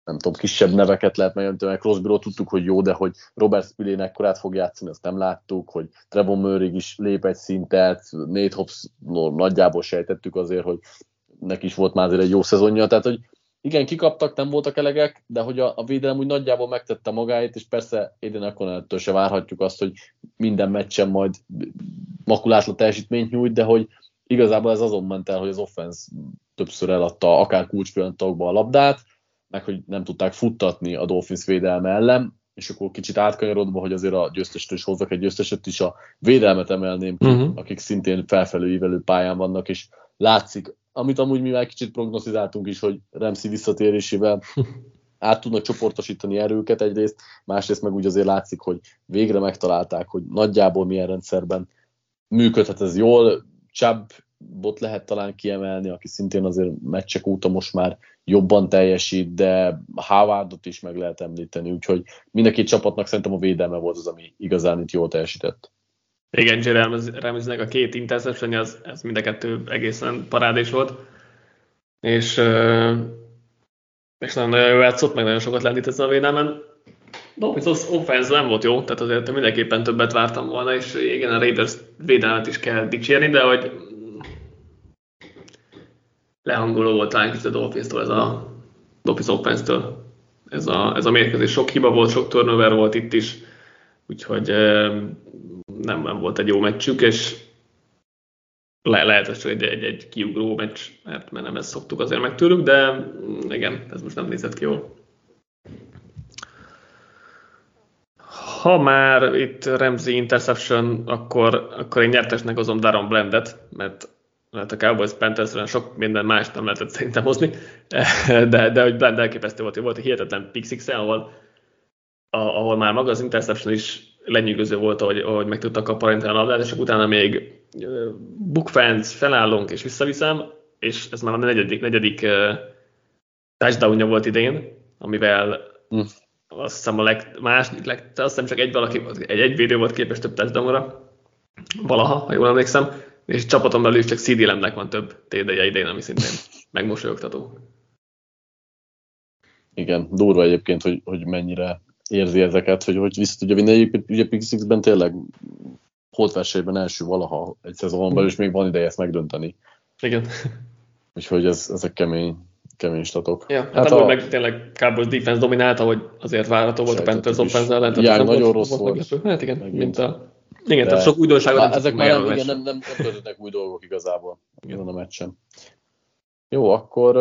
nem tudom, kisebb neveket lehet megjelenteni, Crosbyról tudtuk, hogy jó, de hogy Robert Spillane ekkorát fog játszani, azt nem láttuk, hogy Trevor Murray is lép egy szintet, Nate Hobbs no, nagyjából sejtettük azért, hogy neki is volt már azért egy jó szezonja, tehát hogy igen, kikaptak, nem voltak elegek, de hogy a, a védelem úgy nagyjából megtette magáét, és persze Aiden O'Connelltől se várhatjuk azt, hogy minden meccsen majd makulátlan teljesítményt nyújt, de hogy igazából ez azon ment el, hogy az offense többször eladta akár kulcspillanattokba a labdát, meg hogy nem tudták futtatni a Dolphins védelme ellen, és akkor kicsit átkanyarodva, hogy azért a győztestől is hozzak egy győzteset is, a védelmet emelném ki, uh-huh. akik szintén felfelő ívelő pályán vannak, és látszik, amit amúgy mi már kicsit prognosztizáltunk is, hogy Ramsey visszatérésével át tudnak csoportosítani erőket egyrészt, másrészt meg úgy azért látszik, hogy végre megtalálták, hogy nagyjából milyen rendszerben működhet ez jól. Chubbot lehet talán kiemelni, aki szintén azért meccsek óta most már jobban teljesít, de Howardot is meg lehet említeni, úgyhogy mind a két csapatnak szerintem a védelme volt az, ami igazán itt jól teljesített. Igen, Jerry Ramseynek a két interception, az, az mind a kettő egészen parádés volt, és, és nagyon jó játszott, meg nagyon sokat lendít ezen a védelmen. Dolphins az offense nem volt jó, tehát azért mindenképpen többet vártam volna, és igen, a Raiders védelmet is kell dicsérni, de hogy lehangoló volt talán kicsit a Dolphins-tól, ez a Dolphins offense-től. Ez a, ez a mérkőzés sok hiba volt, sok turnover volt itt is, úgyhogy nem, nem volt egy jó meccsük, és le, lehet, hogy egy, egy, egy kiugró meccs, mert, mert nem ezt szoktuk azért meg tőlük, de igen, ez most nem nézett ki jól. Ha már itt Ramsey interception, akkor, akkor én nyertesnek hozom Daron Blandet, mert, mert a Cowboys Panthers-ren sok minden más nem lehetett szerintem hozni, de, de hogy Bland elképesztő volt, volt egy hihetetlen pick six-e, ahol, ahol már maga az interception is lenyűgöző volt, ahogy, ahogy meg tudtak kaparintani a labdát, és utána még book fans, felállunk és visszaviszem, és ez már a negyedik, negyedik uh, touchdownja volt idén, amivel mm. azt hiszem a leg, második, leg, azt hiszem csak egy valaki, egy, egy védő volt képes több touchdownra, valaha, ha jól emlékszem, és csapaton belül is csak cé dé Lambnek van több té dé-je idén, ami szintén megmosolyogtató. Igen, durva egyébként, hogy, hogy mennyire érzi ezeket, hogy, hogy vissza tudja vinni. Egyébként ugye Pick Six-ben tényleg holtversenyben első valaha egy szezonban belül, és még van ideje ezt megdönteni. Igen. Úgyhogy ez, ezek kemény, kemény statok. Ja, hát, hát a... meg tényleg Cowboys defense dominálta, hogy azért várható volt a Panthers offense ellen. Igen, nagyon rossz volt. volt. Hát igen, megint. mint a... Igen, tehát sok újdonságot nem ezek már nem, igen, nem, nem, nem történtek új dolgok igazából ezen a meccsen. Jó, akkor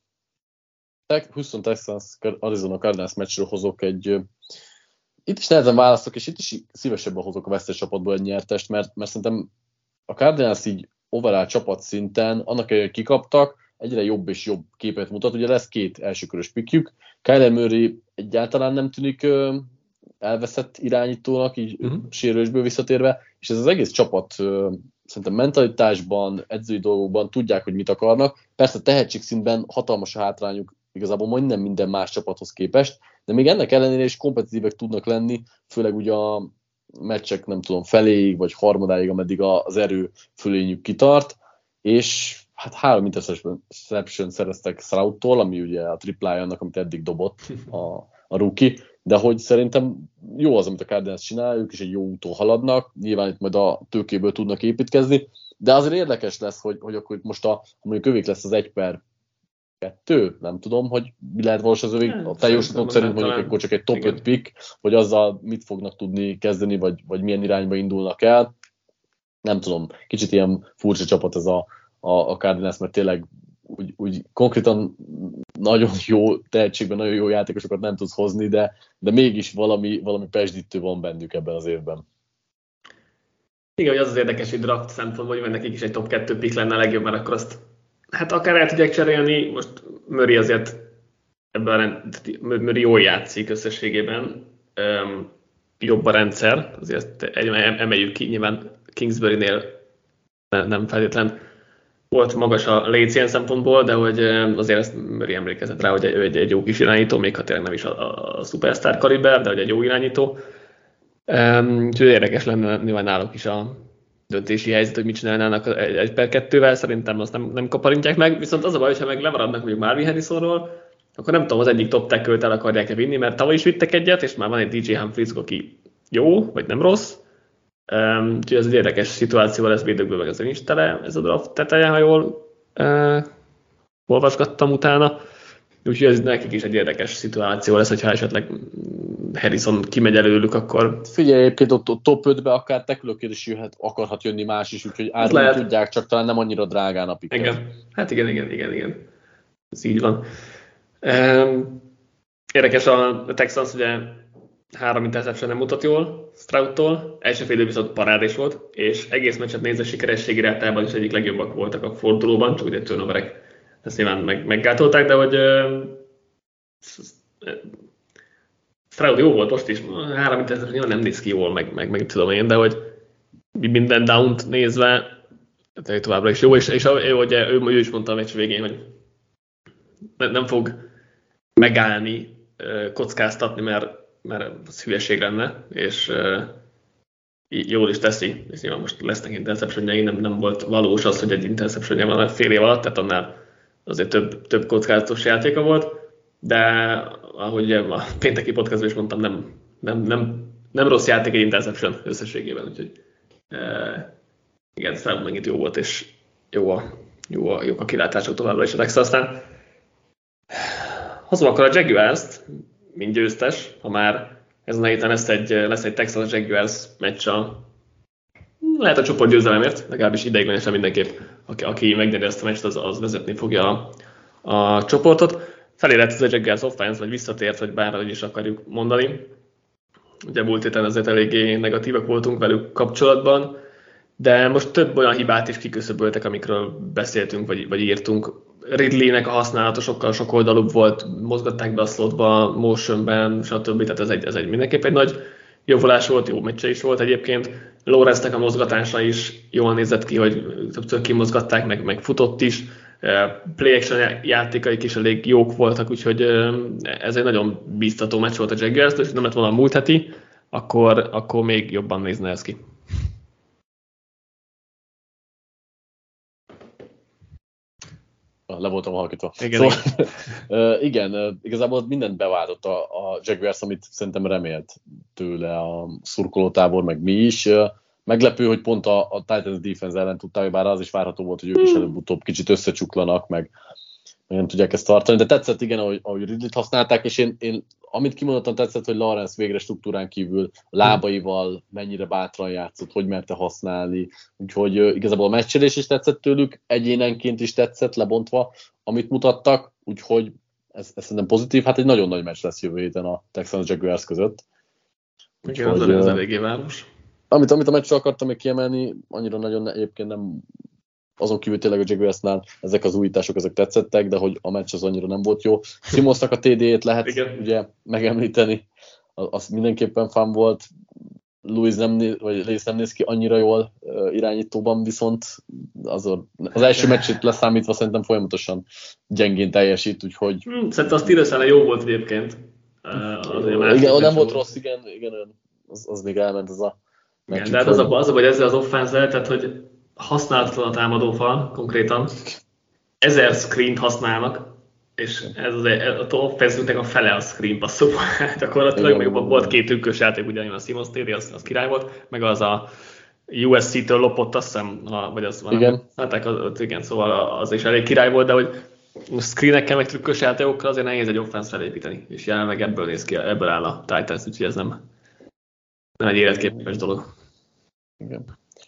uh, Houston Texans Arizona Cardinals meccsről hozok egy uh, itt is nehezen választok, és itt is szívesebben hozok a vesztes csapatból egy nyertest, mert, mert szerintem a Cardinals így overall csapat szinten, annak ellenére, hogy kikaptak, egyre jobb és jobb képet mutat. Ugye lesz két elsőkörös pickjük. Kyler Murray egyáltalán nem tűnik uh, elveszett irányítónak, így uh-huh. sérülésből visszatérve, és ez az egész csapat uh, szerintem mentalitásban, edzői dolgokban tudják, hogy mit akarnak. Persze tehetségszintben hatalmas a hátrányuk igazából majdnem minden más csapathoz képest, de még ennek ellenére is kompetitívek tudnak lenni, főleg ugye a meccsek, nem tudom, feléig vagy harmadáig, ameddig az erő fölényük kitart, és hát három interception szereztek Stroudtól, ami ugye a triplája annak, amit eddig dobott a, a rookie, de hogy szerintem jó az, amit a Cardinals csinál, ők is egy jó úton haladnak, nyilván itt majd a tőkéből tudnak építkezni, de azért érdekes lesz, hogy, hogy akkor itt most a, mondjuk övék lesz az egy per kettő, nem tudom, hogy mi lehet valószínűleg az övék, a te jóslatok szerint mondjuk akkor csak egy top igen. öt pick, hogy azzal mit fognak tudni kezdeni, vagy, vagy milyen irányba indulnak el. Nem tudom, kicsit ilyen furcsa csapat ez a, a, a Cardinals, mert tényleg úgy, úgy konkrétan nagyon jó tehetségben, nagyon jó játékosokat nem tudsz hozni, de, de mégis valami, valami pesdítő van bennük ebben az évben. Igen, hogy az az érdekes, hogy draft szempontból, hogy nekik is egy top kettő pick lenne a legjobb, mert akkor azt hát akár el tudják cserélni, most Murray azért ebben Murray jól játszik összességében, um, jobb a rendszer, azért emeljük ki, nyilván Kingsbury-nél nem feltétlen volt magas a léc ilyen szempontból, de hogy azért ezt Murray emlékezett rá, hogy ő egy, egy jó kis irányító, még ha tényleg nem is a, a superstar kaliber, de hogy egy jó irányító. Um, úgyhogy érdekes lenne nyilván náluk is a döntési helyzet, hogy mit csinálnának egy per kettővel, szerintem azt nem, nem kaparintják meg, viszont az a baj, hogyha meg lemaradnak mondjuk Marvin Harrisonról, akkor nem tudom, az egyik top tackle-t el akarják-e vinni, mert tavaly is vittek egyet, és már van egy dé jé Humphries, aki jó, vagy nem rossz. Um, úgyhogy ez egy érdekes szituáció lesz védőkből, meg azért nincs tele ez a draft teteje, ha jól uh, olvasgattam utána. Úgyhogy ez nekik is egy érdekes szituáció lesz, hogyha esetleg Harrison kimegy előlük, akkor... Figyelj, egyébként ott a top ötbe akár tekülőként is jöhet, akarhat jönni más is, úgyhogy árulni tudják, csak talán nem annyira drágán a picket. Igen. Hát igen, igen, igen, igen. Ez így van. Um, érdekes a Texans, ugye három interception nem mutat jól Stroudtól, első fél idő viszont parádés volt, és egész meccset nézve sikerességi rátában is egyik legjobbak voltak a fordulóban, csak ugye turnoverek ezt nyilván meg, meggátolták, de hogy uh, Stroud jó volt most is, három interception nyilván nem néz ki jól, meg, meg, meg tudom én, de hogy minden downt nézve továbbra is jó, és, és ugye, ő, ő is mondta a meccs végén, hogy nem fog megállni, kockáztatni, mert, mert az hülyeség lenne, és uh, jól is teszi, és nyilván most lesznek interceptionjai, nem, nem volt valós az, hogy egy interceptionja van fél év alatt, tehát annál azért több, több kockázatos játéka volt, de ahogy a pénteki podcastban is mondtam, nem, nem, nem, nem rossz játék egy interception összességében, úgyhogy uh, igen, Stroud megint jó volt, és jó a, jó a, jó a kilátások továbbra is a Texas. Aztán hozom akkor a Jaguars-t, mint győztes, ha már ezen a héten lesz egy, lesz egy Texas Jaguars meccs a lehet a csoport győzelemért, legalábbis ideiglenesen mindenképp, aki, aki megnyeri ezt a meccset, az, az vezetni fogja a, a csoportot. Felérett ez a Jaguars offense, vagy visszatért, vagy bárhogy is akarjuk mondani. Ugye múlt héten azért eléggé negatívak voltunk velük kapcsolatban, de most több olyan hibát is kiküszöböltek, amikről beszéltünk, vagy, vagy írtunk. Ridley-nek a használata sokkal sokoldalúbb volt, mozgatták be a slotba, motionben, stb. Tehát ez egy, ez egy mindenképp egy nagy javulás volt, jó meccse is volt egyébként. Lawrence-nek a mozgatása is jól nézett ki, hogy többször kimozgatták, meg, meg futott is. Play action játékaik is elég jók voltak, úgyhogy ez egy nagyon bíztató meccs volt a Jaguars, és nem lett volna a múlt heti, akkor, akkor még jobban nézne ez ki. Le voltam halkítva. Igen, szóval, igen. uh, igen uh, igazából mindent beváltott a, a Jaguars, amit szerintem remélt tőle a szurkolótábor, meg mi is. Uh, meglepő, hogy pont a, a Titans defense ellen tudták, bár az is várható volt, hogy ők is előbb-utóbb kicsit összecsuklanak, meg, meg nem tudják ezt tartani. De tetszett, igen, ahogy, ahogy Ridley-t használták, és én, én amit kimondottan tetszett, hogy Lawrence végre struktúrán kívül lábaival mennyire bátran játszott, hogy merte használni. Úgyhogy uh, igazából a meccselés is tetszett tőlük, egyénenként is tetszett, lebontva, amit mutattak, úgyhogy ez, ez szerintem pozitív. Hát egy nagyon nagy meccs lesz jövő héten a Texans Jaguars között. Igen, az, az eléggé város. Amit, amit a meccsről akartam még kiemelni, annyira nagyon egyébként nem, azon kívül tényleg a Jaguarsnál ezek az újítások, ezek tetszettek, de hogy a meccs az annyira nem volt jó. Simonsnak a té dé-ét lehet igen. Ugye megemlíteni, az, az mindenképpen fun volt. Louis nem, néz, vagy Lewis nem néz ki annyira jól uh, irányítóban, viszont az, az első meccsét leszámítva szerintem folyamatosan gyengén teljesít, úgyhogy... Hmm, szerintem a Steelers ellen jó volt egyébként. Uh, igen, nem volt rossz, igen, igen az, az még elment az a meccs. Igen, de hát az a, az a baj ezzel az offense-zel, tehát hogy használatlan a támadófal konkrétan, ezer screen-t használnak, és ez az a offense-nek a fele a screen passzok. Gyakorlatilag meg volt két trükkös játék, ugye a Simons té dé, az, az király volt, meg az a u es cé-től lopott, azt hiszem, vagy az van. Igen. Hát az, igen, szóval az is elég király volt, de hogy screenekkel, meg trükkös játékokkal azért nehéz egy offense felépíteni, és jelenleg ebből néz ki, ebből áll a Titans, úgyhogy ez nem, nem egy életképes dolog. Igen.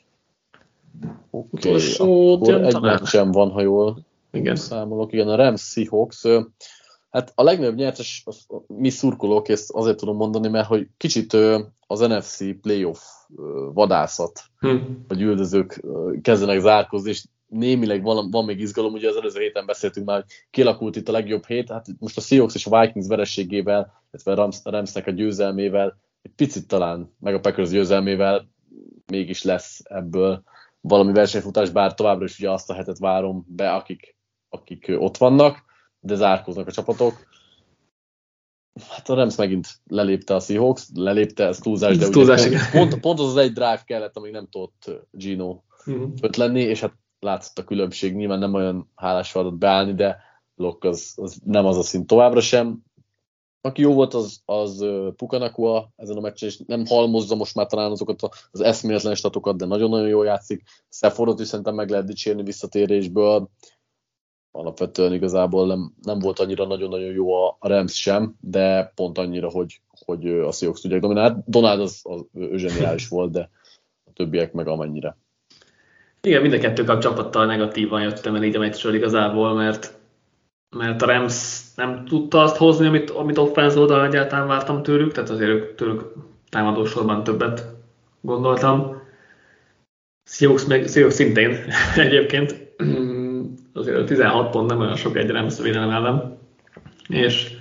Oké, okay, akkor egy meccsem van, ha jól igen. számolok. Igen, a Rams Seahawks. Hát a legnagyobb nyertes mi szurkolók, ezt azért tudom mondani, mert hogy kicsit az en ef cé playoff vadászat, hmm. vagy üldözők kezdenek zárkozni, és némileg van, van még izgalom, ugye az előző héten beszéltünk már, hogy kialakult itt a legjobb hét, hát most a Seahawks és a Vikings vereségével, illetve a Rams, a Ramsnek a győzelmével, egy picit talán, meg a Packers győzelmével mégis lesz ebből valami versenyfutás, bár továbbra is ugye azt a hetet várom be, akik, akik ott vannak, de zárkóznak a csapatok. Hát a Rams megint lelépte a Seahawks, lelépte, ez túlzás, de túlzás, ugye pont, pont, pont az az egy drive kellett, amíg nem tudott Gino uh-huh. öt lenni, és hát látszott a különbség, nyilván nem olyan hálás feladat beállni, de blokk az, az nem az a szint továbbra sem. Aki jó volt, az, az Puka Nacua ezen a meccsen, és nem halmozza most már talán azokat az eszméletlen statokat, de nagyon-nagyon jól játszik. Staffordot is szerintem meg lehet dicsérni visszatérésből. Alapvetően igazából nem, nem volt annyira nagyon-nagyon jó a Rams sem, de pont annyira, hogy, hogy a Seahawks tudják dominálni. Donald az, az ő zseniális volt, de a többiek meg amennyire. Igen, mind a kettő kap csapattal negatívan jöttem el így a meccsről igazából, mert, mert a Rams nem tudta azt hozni, amit, amit offense oldalon egyáltalán vártam tőlük, tehát azért ők, tőlük támadósorban többet gondoltam. Seahawks, meg, Seahawks szintén egyébként. Azért tizenhat pont nem olyan sok egy Rams védelem ellen. És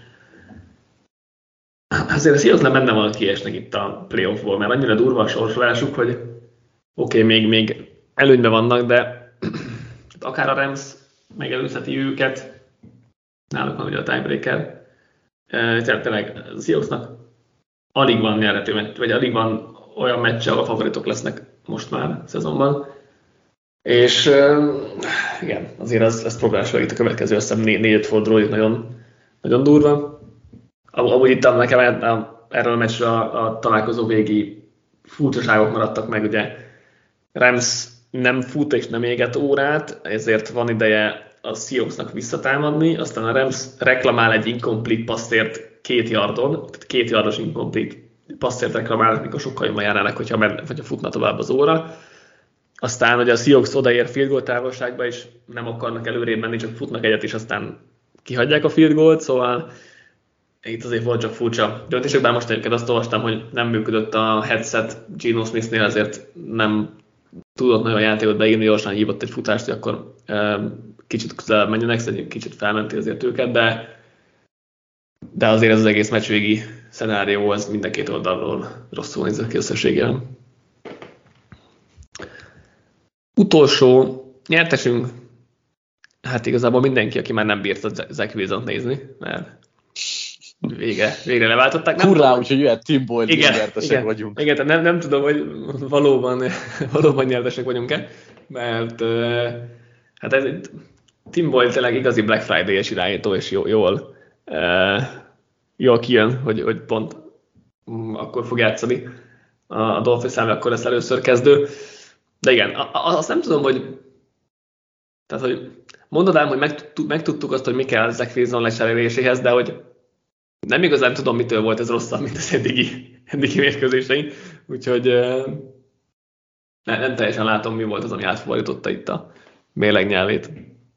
azért a Seahawks nem benne van, hogy kiesnek itt a playoffból, mert annyira durva a sorsolásuk, hogy oké, okay, még, még előnyben vannak, de akár a Rams megelőzheti őket, náluk van ugye a tiebreaker. Tehát tényleg a Seahawksnak alig van nyerhető, vagy alig van olyan meccse, ahol a favoritok lesznek most már a szezonban. És igen, azért ez, ez problémás, itt a következő, azt hiszem négy-öt forduló, nagyon, nagyon durva. Amúgy itt nekem erről a meccsről a, a találkozó végi furcsaságok maradtak meg, ugye Rams nem fut és nem éget órát, ezért van ideje a Seahawksnak visszatámadni, aztán a Rams reklamál egy incomplete passzért két yardon, tehát két yardos incomplete passzért reklamál, mikor sokkal jobban járnának, hogyha, men, hogyha futna tovább az óra. Aztán ugye a Seahawks odaér field goal távolságba, és nem akarnak előrébb menni, csak futnak egyet, és aztán kihagyják a field goalt, szóval itt azért volt csak furcsa döntések, bár most egyébként azt olvastam, hogy nem működött a headset Geno Smithnél, ezért nem tudott nagyon játékot beírni, gyorsan hívott egy futást, hogy akkor e, kicsit közelebb menjenek, szerintem kicsit felmenti azért őket, de, de azért ez az egész meccsvégi szenárió, az minden két oldalról rosszul nézett ki összességében. Utolsó nyertesünk, hát igazából mindenki, aki már nem bírt a Zach Wilsont nézni, mert végre, végre leváltották. Hurrá, úgyhogy jöhet Tim Boyle, nyertesek igen, vagyunk. Igen, nem, nem tudom, hogy valóban, valóban nyertesek vagyunk-e, mert hát ez, Tim Boyle tényleg igazi Black Friday-es irányító, és jól, jól, jól kijön, hogy, hogy pont akkor fog játszani a Dolphins számára, akkor lesz először kezdő. De igen, azt nem tudom, hogy tehát, hogy mondod ám, hogy megtudtuk, megtudtuk azt, hogy mi kell Zach Wilson lecseréléséhez, de hogy nem igazán tudom, mitől volt ez rosszabb, mint az eddigi, eddigi mérkőzéseink, úgyhogy nem, nem teljesen látom, mi volt az, ami átfordította itt a mérleg nyelvét.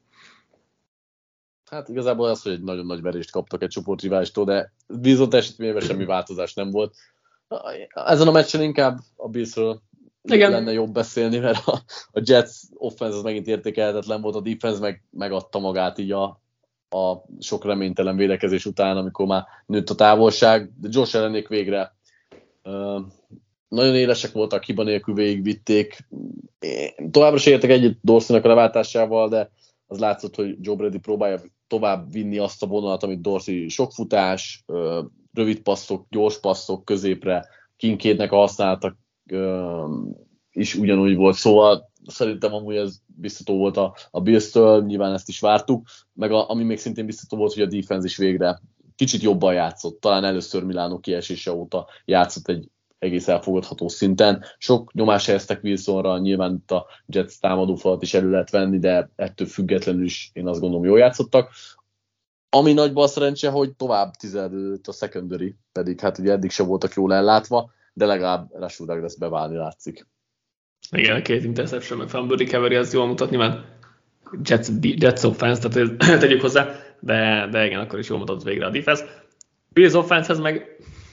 Hát igazából az, hogy egy nagyon nagy verést kaptak egy csoportriválistól, de Wilson teljesítményében semmi változás nem volt. Ezen a meccsen inkább a Billsről lenne jobb beszélni, mert a, a Jets offense az megint értékelhetetlen volt, a defense meg megadta magát így a, a sok reménytelen védekezés után, amikor már nőtt a távolság, de Josh Allenék végre uh, nagyon élesek voltak, hiba nélkül végigvitték. Én továbbra se értek együtt Dorseynak a leváltásával, de az látszott, hogy Joe Brady próbálja tovább vinni azt a vonalat, amit Dorsey, sok futás, uh, rövid passzok, gyors passzok középre, Kincaidnek a használatak uh, is ugyanúgy volt, szóval szerintem amúgy ez biztató volt a, a Bills-től, nyilván ezt is vártuk, meg a, ami még szintén biztató volt, hogy a defense is végre kicsit jobban játszott, talán először Milano kiesése óta játszott egy egész elfogadható szinten. Sok nyomás helyeztek Wilsonra, nyilván itt a Jets támadófalat is elő lehet venni, de ettől függetlenül is én azt gondolom jól játszottak. Ami nagy bal szerencse, hogy tovább tizenöt a secondary, pedig hát ugye eddig se voltak jól ellátva, de legalább Rashard Douglas beválni látszik. Igen, a két interception, meg fumble recovery, az jól mutat, nyilván Jets, Jets offense, tehát tegyük hozzá, de, de igen, akkor is jól mutatott végre a defense. Bills offense-hez meg,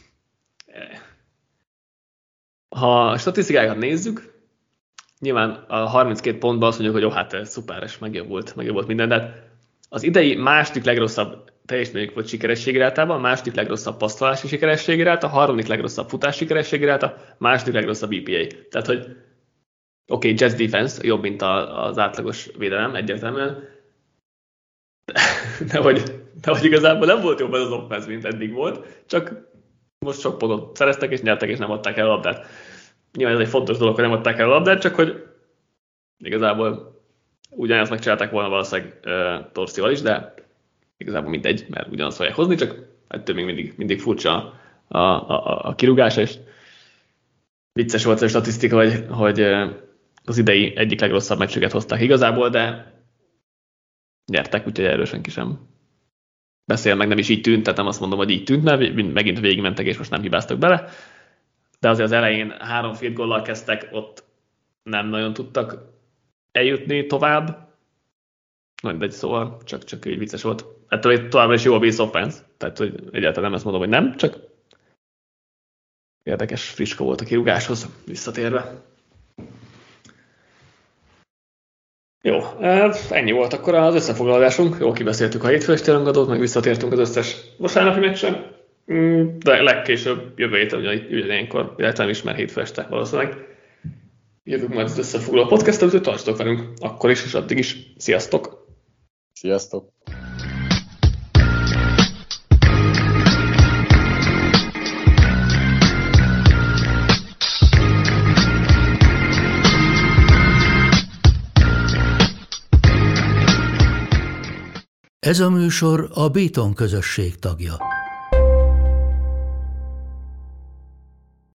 ha a statisztikákat nézzük, nyilván a harminckét pontban azt mondjuk, hogy jó, hát ez szuperes, megjobbult, megjobbult minden, de az idei második legrosszabb teljesítményük volt sikerességre általában, a második legrosszabb passztolási sikerességre által, a harmadik legrosszabb futás sikerességre által, a második legrosszabb E P A. Tehát, hogy oké, okay, Jets defense jobb, mint az átlagos védelem, egyértelműen, de hogy, de hogy igazából nem volt jobb ez az offense, mint eddig volt, csak most sok pontot szereztek, és nyertek, és nem adták el a labdát. Nyilván ez egy fontos dolog, hogy nem adták el a labdát, csak hogy igazából ugyanezt megcsinálták volna valószínűleg uh, Torsival is, de igazából mindegy, mert ugyanazt fogják hozni, csak ettől még mindig, mindig furcsa a, a, a, a kirúgás, és vicces volt a statisztika, hogy, hogy az idei egyik legrosszabb meccsüket hozták igazából, de nyertek, úgyhogy erről senki sem beszél, meg nem is így tűnt, tehát nem azt mondom, hogy így tűnt, mert megint végigmentek, és most nem hibáztak bele, de azért az elején három field goallal kezdtek, ott nem nagyon tudtak eljutni tovább, mindegy, szóval csak, csak így vicces volt. Ettől továbbra is jó a Bills offense, tehát hogy egyáltalán nem ezt mondom, hogy nem, csak érdekes, friska volt a kirúgáshoz visszatérve. Jó, ennyi volt akkor az összefoglalásunk. Jól kibeszéltük a hétfős rangadót, meg visszatértünk az összes vasárnapi meccsen, de legkésőbb jövő héten, ugye ilyenkor, illetve nem is, mert hétfő este valószínűleg jövünk majd az összefoglaló podcastot, hogy tartsatok velünk akkor is, és addig is. Sziasztok! Sziasztok! Ez a műsor a Béton közösség tagja.